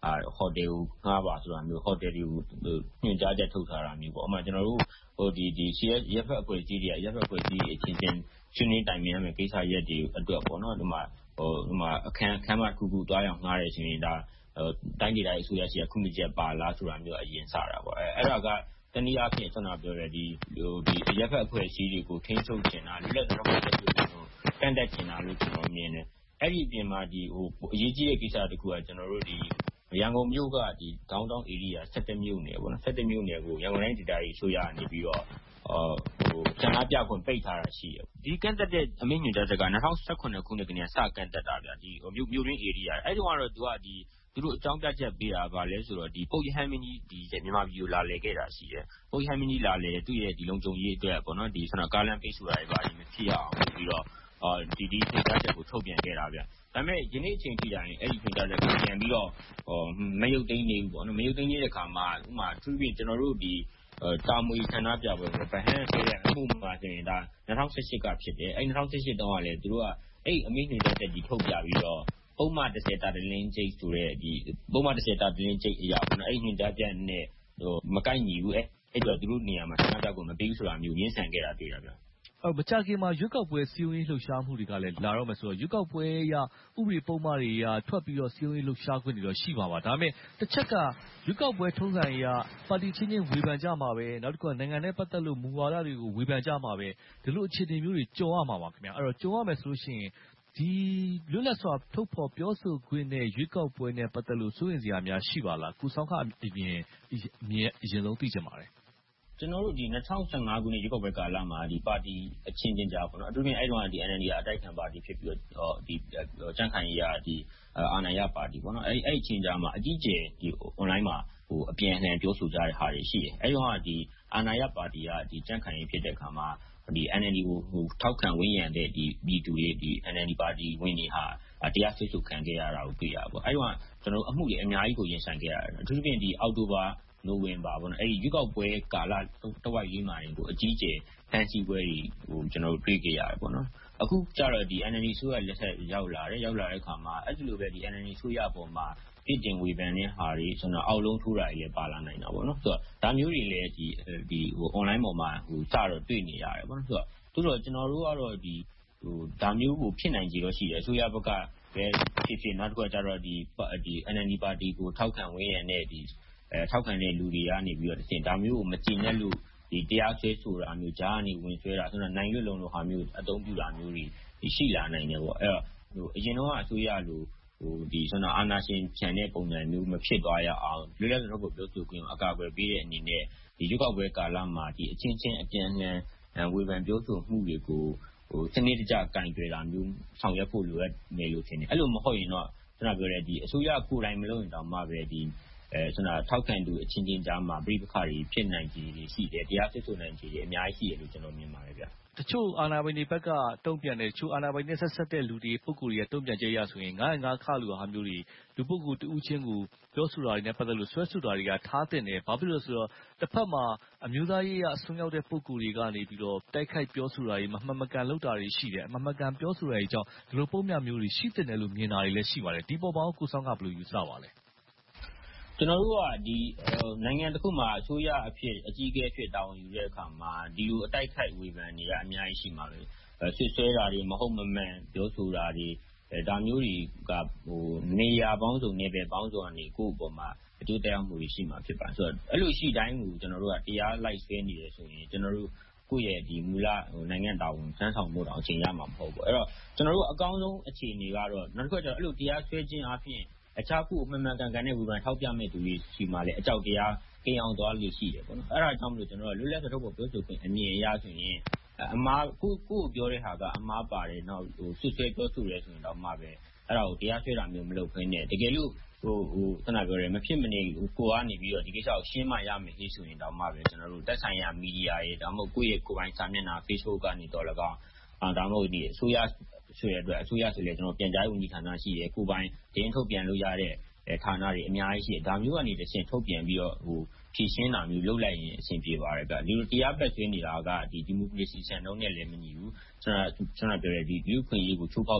ဟိုတယ်ကိုငှားပါဆိုတာမျိုးဟိုတယ်တွေကိုညွှန်ကြားချက်ထုတ်ထားတာမျိုးပေါ့အမှကျွန်တော်တို့ဟိုဒီဒီ C S ရပ်ဖက်အဖွဲ့အစည်းတွေကရပ်ဖက်အဖွဲ့အစည်းအချင်းချင်းရှင်းနေတိုင်မြန်မယ်ကိစ္စရက်တွေအတွက်ပေါ့နော်ဒီမှာဟိုဒီမှာအခန်းအခန်းမခုခုတွားရောက်ငှားရဆိုရင်ဒါတိုင်းဒေသကြီးအစိုးရရှိရခုနှစ်ချက်ပါလားဆိုတာမျိုးအရင်စတာပေါ့အဲအဲ့ဒါကတနည်းအားဖြင့်ကျွန်တော်ပြောရတဲ့ဒီဒီရပ်ဖက်အဖွဲ့အစည်းတွေကိုထိန်းချုပ်နေတာလူလက်တော်ဖွဲ့တွေကိုတန်တက်နေတာလို့ကျွန်တော်မြင်တယ်အဲ့ဒီအပြင်မှာဒီဟိုအရေးကြီးတဲ့ကိစ္စတစ်ခုကကျွန်တော်တို့ဒီရန်ကုန်မြို့ကဒီ downtown area ဆယ်တစ်မြို့နယ်ပေါ့နော်ဆယ်တစ်မြို့နယ်ကိုရန်ကုန်တိုင်းဒေသကြီးအစိုးရကနေပြီးတော့အော်ဟိုဆန္ဒပြခွင့်ပိတ်ထားတာရှိတယ်ဒီကန့်တက်တဲ့အမိန့်ညွှန်ကြားချက်က၂၀၁၇ခုနှစ်ကနေစကန့်တက်တာဗျာဒီမြို့မြို့ရင်း area အဲ့ဒီကတော့သူကဒီသူတို့အကြောင်းပြချက်ပေးတာကလည်းဆိုတော့ဒီပုတ်ရဟန်းမင်းကြီးဒီမြန်မာပြည်ကိုလာလည်ခဲ့တာရှိတယ်ပုတ်ရဟန်းမင်းကြီးလာလည်သူ့ရဲ့ဒီလုံခြုံရေးအတွက်ပေါ့နော်ဒီဆန္ဒကားလမ်းပိတ်ဆိုတာတွေပါမဖြစ်ရအောင်ပြီးတော့အော်ဒီဒီညွှန်ကြားချက်ကိုထုတ်ပြန်ခဲ့တာဗျာဒါပေမဲ့ယနေ့အချိန်ထိတိုင်းအဲ့ဒီညွှန်ကြားချက်ကိုပြန်ပြီးတော့ဟိုမရုပ်သိမ်းနေဘူးပေါ့နော်မရုပ်သိမ်းနေတဲ့အခါမှာဥမာသူပြင်ကျွန်တော်တို့ဒီတာမွေဆန္ဒပြပွဲကိုဗဟန်းဆိုတဲ့အမှုမှာဆိုရင်ဒါ၂၀၁၈ကဖြစ်တယ်အဲ့၂၀၁၈တုန်းကလည်းသူတို့ကအဲ့အမိန့်ညွှန်ကြားချက်ကြီးထုတ်ပြပြီးတော့ပုံမှန်တစ်ဆယ်တာတလင်းကျိတ်ဆိုတဲ့ဒီပုံမှန်တစ်ဆယ်တာတလင်းကျိတ်အရာပေါ့နော်အဲ့ညွှန်ကြားချက်နဲ့ဟိုမကိုက်ညီဘူးအဲ့အဲ့တော့သူတို့နေရာမှာဆန္ဒပြကိုမပေးဘူးဆိုတာမျိုးရင်းဆန်ခဲ့တာတွေ့ရဗျာအော်မကြခင်မှာရွက်ကောက်ပွဲစီယုံရေးလှုပ်ရှားမှုတွေကလည်းလာတော့မယ်ဆိုတော့ရွက်ကောက်ပွဲရဥပဒေပုံမှန်တွေရထွက်ပြီးတော့စီယုံရေးလှုပ်ရှားခွင့်တွေတော့ရှိပါပါဒါပေမဲ့တစ်ချက်ကရွက်ကောက်ပွဲထုံးစံရပါတီချင်းချင်းဝေဖန်ကြမှာပဲနောက်တစ်ခုကနိုင်ငံနဲ့ပတ်သက်လို့မူဝါဒတွေကိုဝေဖန်ကြမှာပဲဒီလိုအခြေအနေမျိုးတွေကြုံရမှာပါခင်ဗျာအဲ့တော့ကြုံရမယ်ဆိုလို့ရှိရင်ဒီလွတ်လပ်စွာထုတ်ဖော်ပြောဆိုခွင့်နဲ့ရွေးကောက်ပွဲနဲ့ပတ်သက်လို့စိုးရိမ်စရာများရှိပါလားကိုဆောင်ခအပြင်အရင်ဆုံးသိချင်ပါတယ်ကျွန်တော်တို့ဒီ၂၀၁၅ခုနှစ်ရွေးကောက်ပွဲကာလမှာဒီပါတီအချင်းချင်းကြားပေါ့နော်အထူးဖြင့်အဲ့တုန်းကဒီ N L D အတိုက်ခံပါတီဖြစ်ပြီးတော့ဒီကြံ့ခိုင်ရေးရဒီအာဏာရပါတီပေါ့နော်အဲ့အဲ့ချင်းကြားမှာအကြီးကျယ်ဒီ online မှာဟိုအပြန်အလှန်ပြောဆိုကြတဲ့ဟာတွေရှိတယ်အဲ့တုန်းကဒီအာဏာရပါတီကဒီကြံ့ခိုင်ရေးဖြစ်တဲ့အခါမှာဒီ N L D ကိုဟိုထောက်ခံဝန်းရံတဲ့ဒီပြည်သူတွေဒီ N L D ပါတီဝင်တွေဟာတရားစွဲဆိုခံခဲ့ရတာကိုတွေ့ရပါပေါ့အဲ့တုန်းကကျွန်တော်တို့အမှုတွေအများကြီးကိုရင်ဆိုင်ခဲ့ရတယ်အထူးသဖြင့်ဒီအောက်တိုဘာနိုဝင်ဘာပေါ့နော်အဲ့ဒီရွေးကောက်ပွဲကာလတဝိုက်ရေးမှာတွေကိုအကြီးကျယ်ဖန်ဆီးပွဲတွေဟိုကျွန်တော်တို့တွေ့ကြရတယ်ပေါ့နော်အခုကျတော့ဒီ N L D ဆိုရလက်ဆက်ရောက်လာတယ်ရောက်လာတဲ့အခါမှာအဲ့ဒီလိုပဲဒီ N L D ဆိုရပေါ်မှာပြည်တင်ဝေဖန်တဲ့ဟာတွေဆိုတော့အောက်လုံးထိုးတာတွေလည်းပါလာနိုင်တာပေါ့နော်ဆိုတော့ဒါမျိုးတွေလည်းဒီဒီဟို online ပေါ်မှာဟိုစတော့တွေ့နေရတယ်ပေါ့နော်ဆိုတော့သူတို့ကျွန်တော်တို့ကတော့ဒီဟိုဒါမျိုးကိုဖြစ်နိုင်ကြရောရှိတယ်အစိုးရဘက်ကပဲဖြစ်ဖြစ်နောက်တစ်ခုကကျတော့ဒီဒီ N L D ပါတီကိုထောက်ခံဝန်းရံတဲ့ဒီအဲထောက်ခံတဲ့လူတွေကနေပြီးတော့တခြင်းဒါမျိုးကိုမကြည်နဲ့လို့ဒီတရားဆွဲဆိုတာမျိုးကြားကနေဝင်ဆွဲတာဆိုတော့နိုင်ရွက်လုံးလိုဟာမျိုးအသုံးပြုတာမျိုးတွေရှိလာနိုင်တယ်ပေါ့အဲ့တော့ဟိုအရင်တော့အစိုးရလိုဟိုဒီဆိုတော့အာဏာရှင်ခြံတဲ့ပုံစံမျိုးမဖြစ်သွားရအောင်လွတ်လပ်စွာပြောဆိုခွင့်အကာအကွယ်ပေးတဲ့အနေနဲ့ဒီရွေးကောက်ပွဲကာလမှာဒီအချင်းချင်းအပြန်အလှန်ဝေဖန်ပြောဆိုမှုတွေကိုဟိုစနစ်တကျကင်ကြွယ်တာမျိုးဆောင်ရွက်ဖို့လိုအပ်နေလို့ထင်တယ်အဲ့လိုမဟုတ်ရင်တော့ကျွန်တော်ပြောတဲ့ဒီအစိုးရကိုယ်တိုင်မလုပ်ရင်တောင်မှပဲဒီအဲဆိုတော့ထောက်ခံသူအချင်းချင်းကြားမှာပြိပခါတွေဖြစ်နိုင်ခြေတွေရှိတယ်တရားစွဲဆိုနိုင်ခြေတွေအများကြီးရှိတယ်လို့ကျွန်တော်မြင်ပါတယ်ဗျတချို့အာဏာပိုင်တွေဘက်ကတုံ့ပြန်တယ်တချို့အာဏာပိုင်တွေဆက်ဆက်တဲ့လူတွေပုဂ္ဂိုလ်တွေကတုံ့ပြန်ကြရဆိုရင်ငါးငါးခလူဟာမျိုးတွေလူပုဂ္ဂိုလ်တဦးချင်းကိုပြောဆိုတာတွေနဲ့ပတ်သက်လို့ဆွဲဆိုတာတွေကထားတင်တယ်ဘာဖြစ်လို့ဆိုတော့တစ်ဖက်မှာအမျိုးသားရေးအဆွံ့ရောက်တဲ့ပုဂ္ဂိုလ်တွေကနေပြီးတော့တိုက်ခိုက်ပြောဆိုတာတွေမမှန်မကန်လုပ်တာတွေရှိတယ်အမှန်မကန်ပြောဆိုတာတွေကြောင့်ဒီလိုပုံများမျိုးတွေရှိတဲ့လို့မြင်တာတွေလည်းရှိပါတယ်ဒီပေါ်မှာကိုဆောင်ကဘယ်လိုယူဆပါလဲကျွန်တော်တို့ကဒီနိုင်ငံတစ်ခုမှာအစိုးရအဖြစ်အကြီးအကဲဖြစ်တာဝန်ယူတဲ့အခါမှာဒီလိုအတိုက်ခိုက်ဝေဖန်နေရအများကြီးရှိမှာပဲဆွဆွဲတာတွေမဟုတ်မမှန်ပြောဆိုတာတွေဒါမျိုးတွေကဟိုနေရာပေါင်းစုံနေပဲပေါင်းစုံကနေကိုယ့်အပေါ်မှာအကျိုးတရားမှုတွေရှိမှာဖြစ်ပါဆိုတော့အဲ့လိုရှိတိုင်းကိုကျွန်တော်တို့ကတရားလိုက်ဆွဲနေတယ်ဆိုရင်ကျွန်တော်တို့ကိုယ့်ရဲ့ဒီမူလဟိုနိုင်ငံတာဝန်စမ်းဆောင်မှုတောင်အချိန်ရမှာမဟုတ်ဘူးအဲ့တော့ကျွန်တော်တို့အကောင်းဆုံးအခြေအနေကတော့နောက်တစ်ခုကကျတော့အဲ့လိုတရားဆွဲခြင်းအပြင်အခြားခုအမှန်မှန်ကန်ကန်နဲ့ဝေဖန်ထောက်ပြမဲ့သူတွေရှိမှလည်းအကြောက်တရားကိန်းအောင်သွားလို့ရှိတယ်ပေါ့နော်အဲ့ဒါကြောင့်မလို့ကျွန်တော်တို့လွတ်လပ်စွာထုတ်ဖော်ပြောဆိုခွင့်အမြင်အရဆိုရင်အမားကိုကိုပြောတဲ့ဟာကအမားပါတယ်နောက်ဟိုဆွဆွဲပြောဆိုရဲဆိုရင်တော့မှပဲအဲ့ဒါကိုတရားဆွဲတာမျိုးမလုပ်ဘဲနဲ့တကယ်လို့ဟိုဟိုခဏပြောရဲမဖြစ်မနေဟိုကိုကနေပြီးတော့ဒီကိစ္စကိုရှင်းမှရမယ်အေးဆိုရင်တော့မှပဲကျွန်တော်တို့တက်ဆိုင်ရာမီဒီယာရေးဒါမှမဟုတ်ကိုယ့်ရဲ့ကိုယ်ပိုင်စာမျက်နှာ Facebook ကနေတော့လည်းကောင်းအာဒါမှမဟုတ်ဒီအစိုးရဆိုရတဲ့အစိုးရဆိုလေကျွန်တော်ပြန်ကြားရေးဝန်ကြီးဌာနရှိတယ်ကိုယ်ပိုင်တင်းထုတ်ပြန်လို့ရတဲ့ဌာနတွေအများကြီးရှိတယ်ဒါမျိုးကနေတစ်ဆင့်ထုတ်ပြန်ပြီးတော့ဟိုဖြည့်ရှင်းတာမျိုးလုပ်လိုက်ရင်အဆင်ပြေပါတယ်ဗျဒီလိုတရားပတ်သွင်းနေတာကဒီဒီမိုကရေစီစံနှုန်းနဲ့လည်းမညီဘူးကျွန်တော်ကျွန်တော်ပြောတဲ့ဒီလူ့ခွင့်ရေးကိုချိုးဖောက်တဲ့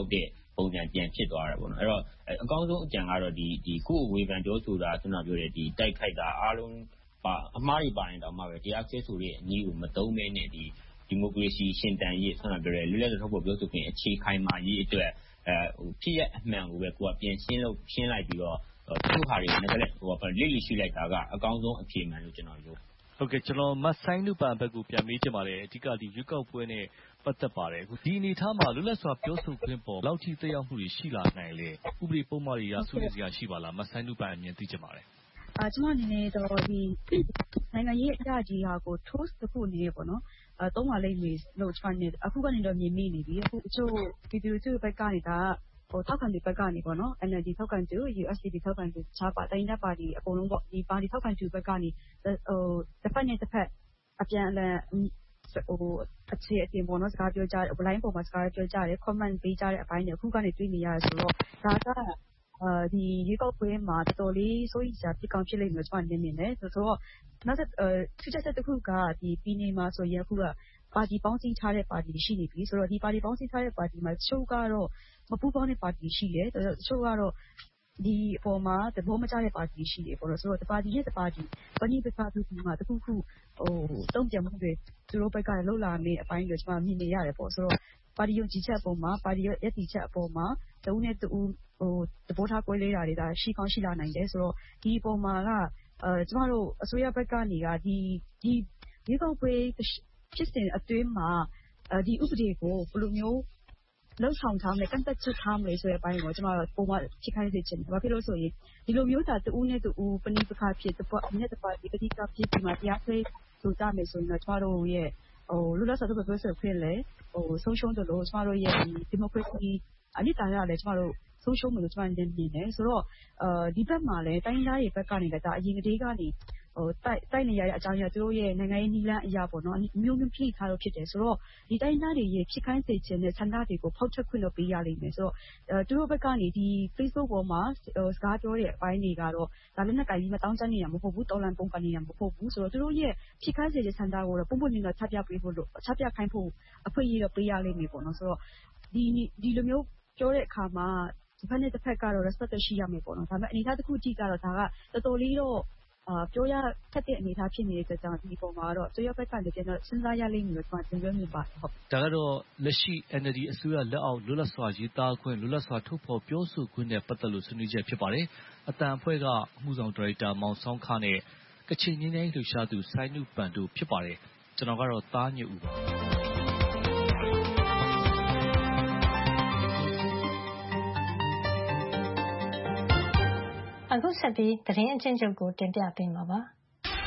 ပုံစံပြန်ဖြစ်သွားတယ်ပေါ့နော်အဲ့တော့အကောင်းဆုံးအကြံကတော့ဒီဒီကိုယ်ဝေဖန်ပြောဆိုတာခုနပြောတဲ့ဒီတိုက်ခိုက်တာအားလုံးပါအမှားတွေပါရင်တော့မှပဲတရားစွဲဆိုတဲ့အနည်းကိုမသုံးမဲနဲ့ဒီဒီမိုကရေစီရှင်တန်ရေးဆွမ်းပြောတဲ့လွတ်လပ်စွာထုတ်ဖော်ပြောဆိုခွင့်အခြေခိုင်မာရေးအတွက်အဲဟိုဖြစ်ရအမှန်ကိုပဲကိုကပြန်ရှင်းလို့ရှင်းလိုက်ပြီးတော့သူ့ဟာတွေနဲ့လည်းဟိုကလိလိရှိလိုက်တာကအကောင်းဆုံးအဖြေမှန်လို့ကျွန်တော်ပြောဟုတ်ကဲ့ကျွန်တော်မဆိုင်နုပန်ဘက်ကိုပြန်မေးချင်ပါတယ်အဓိကဒီရွေးကောက်ပွဲနဲ့ပတ်သက်ပါတယ်အခုဒီအနေထားမှာလွတ်လပ်စွာပြောဆိုခွင့်ပေါ်ဘယ်လောက်ထိသက်ရောက်မှုတွေရှိလာနိုင်လဲဥပဒေပုံမှန်တွေရဆွေးနွေးစရာရှိပါလားမဆိုင်နုပန်အမြင်သိချင်ပါတယ်အာကျွန်မအနေနဲ့တော့ဒီနိုင်ငံရေးအရာကြီးဟာကို toast တစ်ခုအနေနဲ့ပေါ့နော်အဲသုံးပါလိမ့်မယ်လို့ကျွန်မနေအခုကနေတော့မြင်မိနေပြီအခုအချို့ဗီဒီယိုသူ့ဘက်ကနေဒါဟိုထောက်ခံသူဘက်ကနေပေါ့နော် N L D ထောက်ခံသူ U S D P ထောက်ခံသူခြားပါတိုင်းတဲ့ပါတီအကုန်လုံးပေါ့ဒီပါတီထောက်ခံသူဘက်ကနေဟိုတစ်ဖက်နဲ့တစ်ဖက်အပြန်အလှန်ဟိုအခြေအတင်ပေါ့နော်စကားပြောကြတယ် online ပေါ်မှာစကားပြောကြတယ် comment ပေးကြတဲ့အပိုင်းတွေအခုကနေတွေ့နေရတယ်ဆိုတော့ဒါကအာဒီရေကောက်ပွဲမှာတော်တော်လေးစိုးရိမ်စရာဖြစ်ကောင်းဖြစ်လိမ့်မယ်ကျွန်တော်မြင်နေတယ်ဆိုတော့နောက်တစ်ထူးခြားချက်တစ်ခုကဒီပြည်နယ်မှာဆိုရင်အခုကပါတီပေါင်းစည်းထားတဲ့ပါတီရှိနေပြီဆိုတော့ဒီပါတီပေါင်းစည်းထားတဲ့ပါတီမှာချို့ကတော့မပူးပေါင်းတဲ့ပါတီရှိတယ်ချို့ကတော့ဒီအပေါ်မှာသဘောမကျတဲ့ပါတီရှိတယ်ပေါ့လို့ဆိုတော့ဒီပါတီရဲ့ဒီပါတီပဏိပက္ခသူဒီမှာတခုခုဟိုတုံ့ပြန်မှုတွေသူတို့ဘက်ကလှုပ်လာနေအပိုင်းတွေကျွန်တော်မြင်နေရတယ်ပေါ့ဆိုတော့ပါတီယုံကြည်ချက်အပေါ်မှာပါတီရဲ့ရည်တည်ချက်အပေါ်မှာတဦးနဲ့တဦးဟိုသဘောထားကွဲလေးတာတွေဒါရှိကောင်းရှိလာနိုင်တယ်ဆိုတော့ဒီအပေါ်မှာကအဲကျမတို့အစိုးရဘက်ကနေကဒီဒီဒီကောက်ပွဲဖြစ်စဉ်အတွင်းမှာဒီဥပဒေကိုဘယ်လိုမျိုးလှုပ်ဆောင်ထားမယ်ကန့်သက်ချက်ထားမယ်ဆိုတဲ့အပိုင်းကိုကျမတို့ပုံမှန်ဖြစ်ခိုင်းစေချင်တယ်။ဘာဖြစ်လို့ဆိုရင်ဒီလိုမျိုးသာတဦးနဲ့တဦးပဏိပက္ခဖြစ်တဲ့ပေါ့အမြဲတမ်းဒီပဋိပက္ခဖြစ်ဒီမှာတရားစွဲဆိုကြမယ်ဆိုရင်တော့ကျမတို့ရဲ့ဟိုလူလက်စားတော့ပြောဆိုခွင့်လေဟိုဆုံးရှုံးတယ်လို့ကျမတို့ရဲ့ဒီမိုကရေစီအနိတာရလည်းကျမတို့ဆုံးရှုံးမယ်လို့ကျမတို့မြင်တယ်ဆိုတော့အဲဒီဘက်မှာလည်းတိုင်းသားတွေဘက်ကနေလည်းဒါအရင်ကတည်းကနေဟိုတိုက်တိုက်နေရတဲ့အကြောင်းရသူတို့ရဲ့နိုင်ငံရေးနည်းလမ်းအရာပေါ့နော်မျိုးမျိုးဖိထားလို့ဖြစ်တယ်ဆိုတော့ဒီတိုင်းသားတွေရဲ့ဖြစ်ခိုင်းစေခြင်းနဲ့ဆန္ဒတွေကိုဖောက်ထွက်ခွင့်လုပ်ပေးရလိမ့်မယ်ဆိုတော့အဲသူတို့ဘက်ကနေဒီ Facebook ပေါ်မှာစကားပြောတဲ့အပိုင်းတွေကတော့ဒါလည်းနဲ့ကြိုင်ပြီးမတောင်းချနေရမဟုတ်ဘူးတော်လန်ပုံကနေရမဟုတ်ဘူးဆိုတော့သူတို့ရဲ့ဖြစ်ခိုင်းစေခြင်းဆန္ဒကိုတော့ပုံပွင့်နေတာချပြပေးဖို့လို့ချပြခိုင်းဖို့အခွင့်အရေးတော့ပေးရလိမ့်မယ်ပေါ့နော်ဆိုတော့ဒီဒီလိုမျိုးပြောတဲ့အခါမှာဒီဘက်နဲ့တစ်ဖက်ကတော့ respect ရှိရမယ်ပေါ့နော်ဒါပေမဲ့အနေအထားတစ်ခုကြည့်ကတော့ဒါကတော်တော်လေးတော့အာပြောရခက်တဲ့အနေအထားဖြစ်နေတဲ့ကြောင့်ဒီပုံမှာတော့ဆိုရဘက်ကလည်းပြန်တော့စဉ်းစားရလိမ့်မယ်လို့ကျွန်တော်မြင်ပါတယ်ဟုတ်ဒါကတော့လက်ရှိ N L D အစိုးရလက်အောက်လွတ်လပ်စွာရေးသားခွင့်လွတ်လပ်စွာထုတ်ဖော်ပြောဆိုခွင့်နဲ့ပတ်သက်လို့ဆွေးနွေးချက်ဖြစ်ပါတယ်အတန်အဖွဲ့ကအမှုဆောင်ဒါရိုက်တာမောင်ဆောင်းခနဲ့ကချင်ငင်းငင်းလှူရှားသူစိုင်းနုပန်တို့ဖြစ်ပါတယ်ကျွန်တော်ကတော့သားညွတ်ဦးပါအခုဆက်ပြီးသတင်းအချင်းချုပ်ကိုတင်ပြပေးမှာပါ။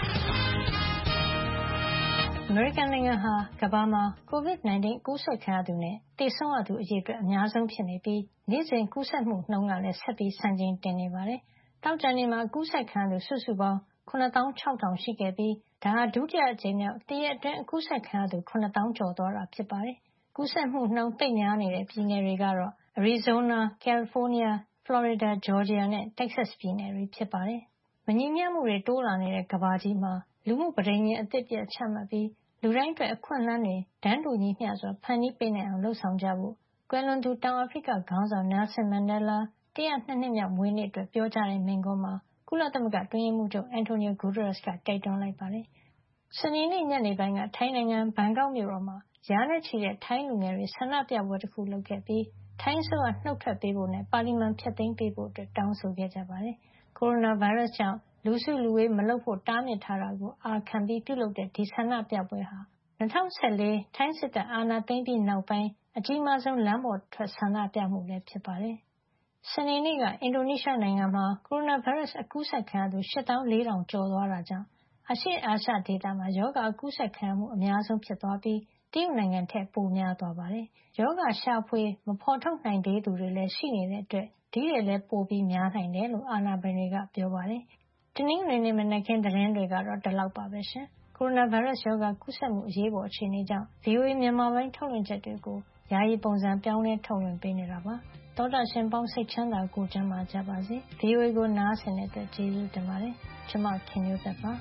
အမေရိကန်နိုင်ငံဟာကမ္ဘာမှာ ကိုဗစ် ၁၉ ကူးစက်ခံရသူနဲ့သေဆုံးရသူအရေအတွက်အများဆုံးဖြစ်နေပြီးနေ့စဉ်ကူးစက်မှုနှုန်းကလည်းဆက်ပြီးစံချိန်တင်နေပါတယ်။သောကြာနေ့မှာကူးစက်ခံရသူစုစုပေါင်း ခုနှစ်သောင်းခြောက်ထောင် ရှိခဲ့ပြီးဒါဟာဒုတိယအကြိမ်မြောက်တရက်အတွင်းကူးစက်ခံရသူခုနှစ်သောင်းကျော်သွားတာဖြစ်ပါတယ်။ကူးစက်မှုနှုန်းသိပ်များနေတဲ့ပြည်နယ်တွေကတော့ Arizona, California, Florida, Georgia နဲ့ Texas ပြည်နယ်တွေဖြစ်ပါတယ်။မညီမျှမှုတွေတိုးလာနေတဲ့ကမ္ဘာကြီးမှာလူမှုပဋိညာဉ်အသစ်ပြတ်ချမှတ်ပြီးလူတိုင်းအတွက်အခွင့်အလမ်းတွေတန်းတူညီမျှစွာဖန်တီးပေးနိုင်အောင်လုပ်ဆောင်ကြဖို့ကွယ်လွန်သူတောင်အာဖရိကခေါင်းဆောင် Nelson Mandela တရာနှစ်နှစ်မြောက်မွေးနေ့အတွက်ပြောကြားတဲ့မိန့်ခွန်းမှာကုလသမဂ္ဂအတွင်းရေးမှူးချုပ် Antonio Guterres ကတိုက်တွန်းလိုက်ပါတယ်။စနေနေ့ညနေပိုင်းကထိုင်းနိုင်ငံဘန်ကောက်မြို့တော်မှာရာနဲ့ချီတဲ့ထိုင်းလူငယ်တွေဆန္ဒပြပွဲတစ်ခုလုပ်ခဲ့ပြီးထိုင်းအစိုးရနှုတ်ထွက်ပေးဖို့နဲ့ပါလီမန်ဖျက်သိမ်းပေးဖို့အတွက်တောင်းဆိုခဲ့ကြပါတယ်။ကိုရိုနာဗိုင်းရပ်စ်ကြောင့်လူစုလူဝေးမလုပ်ဖို့တားမြစ်ထားတာကိုအာခံပြီးပြုလုပ်တဲ့ဒီဆန္ဒပြပွဲဟာ၂၀၁၄ထိုင်းစစ်တပ်အာဏာသိမ်းပြီးနောက်ပိုင်းအကြီးမားဆုံးလမ်းပေါ်ထွက်ဆန္ဒပြမှုလည်းဖြစ်ပါတယ်။စနေနေ့ကအင်ဒိုနီးရှားနိုင်ငံမှာကိုရိုနာဗိုင်းရပ်စ်အကူးစက်ခံရသူရှစ်သောင်းလေးထောင်ကျော်သွားတာကြောင့်အရှေ့အာရှဒေသမှာရောဂါအကူးစက်ခံရမှုအများဆုံးဖြစ်သွားပြီးတရုတ်နိုင်ငံထက်ပိုများသွားပါတယ်။ရောဂါရှာဖွေမဖော်ထုတ်နိုင်သေးသူတွေလည်းရှိနေတဲ့အတွက်ဒီတွေလည်းပိုပြီးများနိုင်တယ်လို့အာဏာပိုင်တွေကပြောပါတယ်။တနင်္ဂနွေနေ့မနက်ခင်းသတင်းတွေကတော့ဒီလောက်ပါပဲရှင်။ကိုရိုနာဗိုင်းရပ်စ်ရောဂါကူးစက်မှုအရေးပေါ်အခြေအနေကြောင့် ဗွီအိုအေ မြန်မာပိုင်းထုတ်လွှင့်ချက်တွေကိုယာယီပုံစံပြောင်းလဲထုတ်လွှင့်ပေးနေတာပါ။သောတာရှင်ပေါင်းစိတ်ချမ်းသာကိုယ်ကျန်းမာကြပါစေ။ ဗွီအိုအေကိုနားဆင်တဲ့အတွက်ကျေးဇူးတင်ပါတယ်။ကျွန်မခင်မျိုးသက်ပါ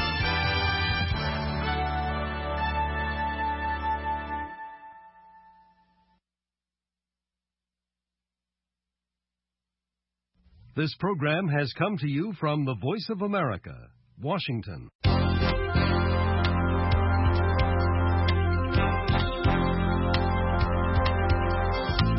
။ This program has come to you from the Voice of America, Washington.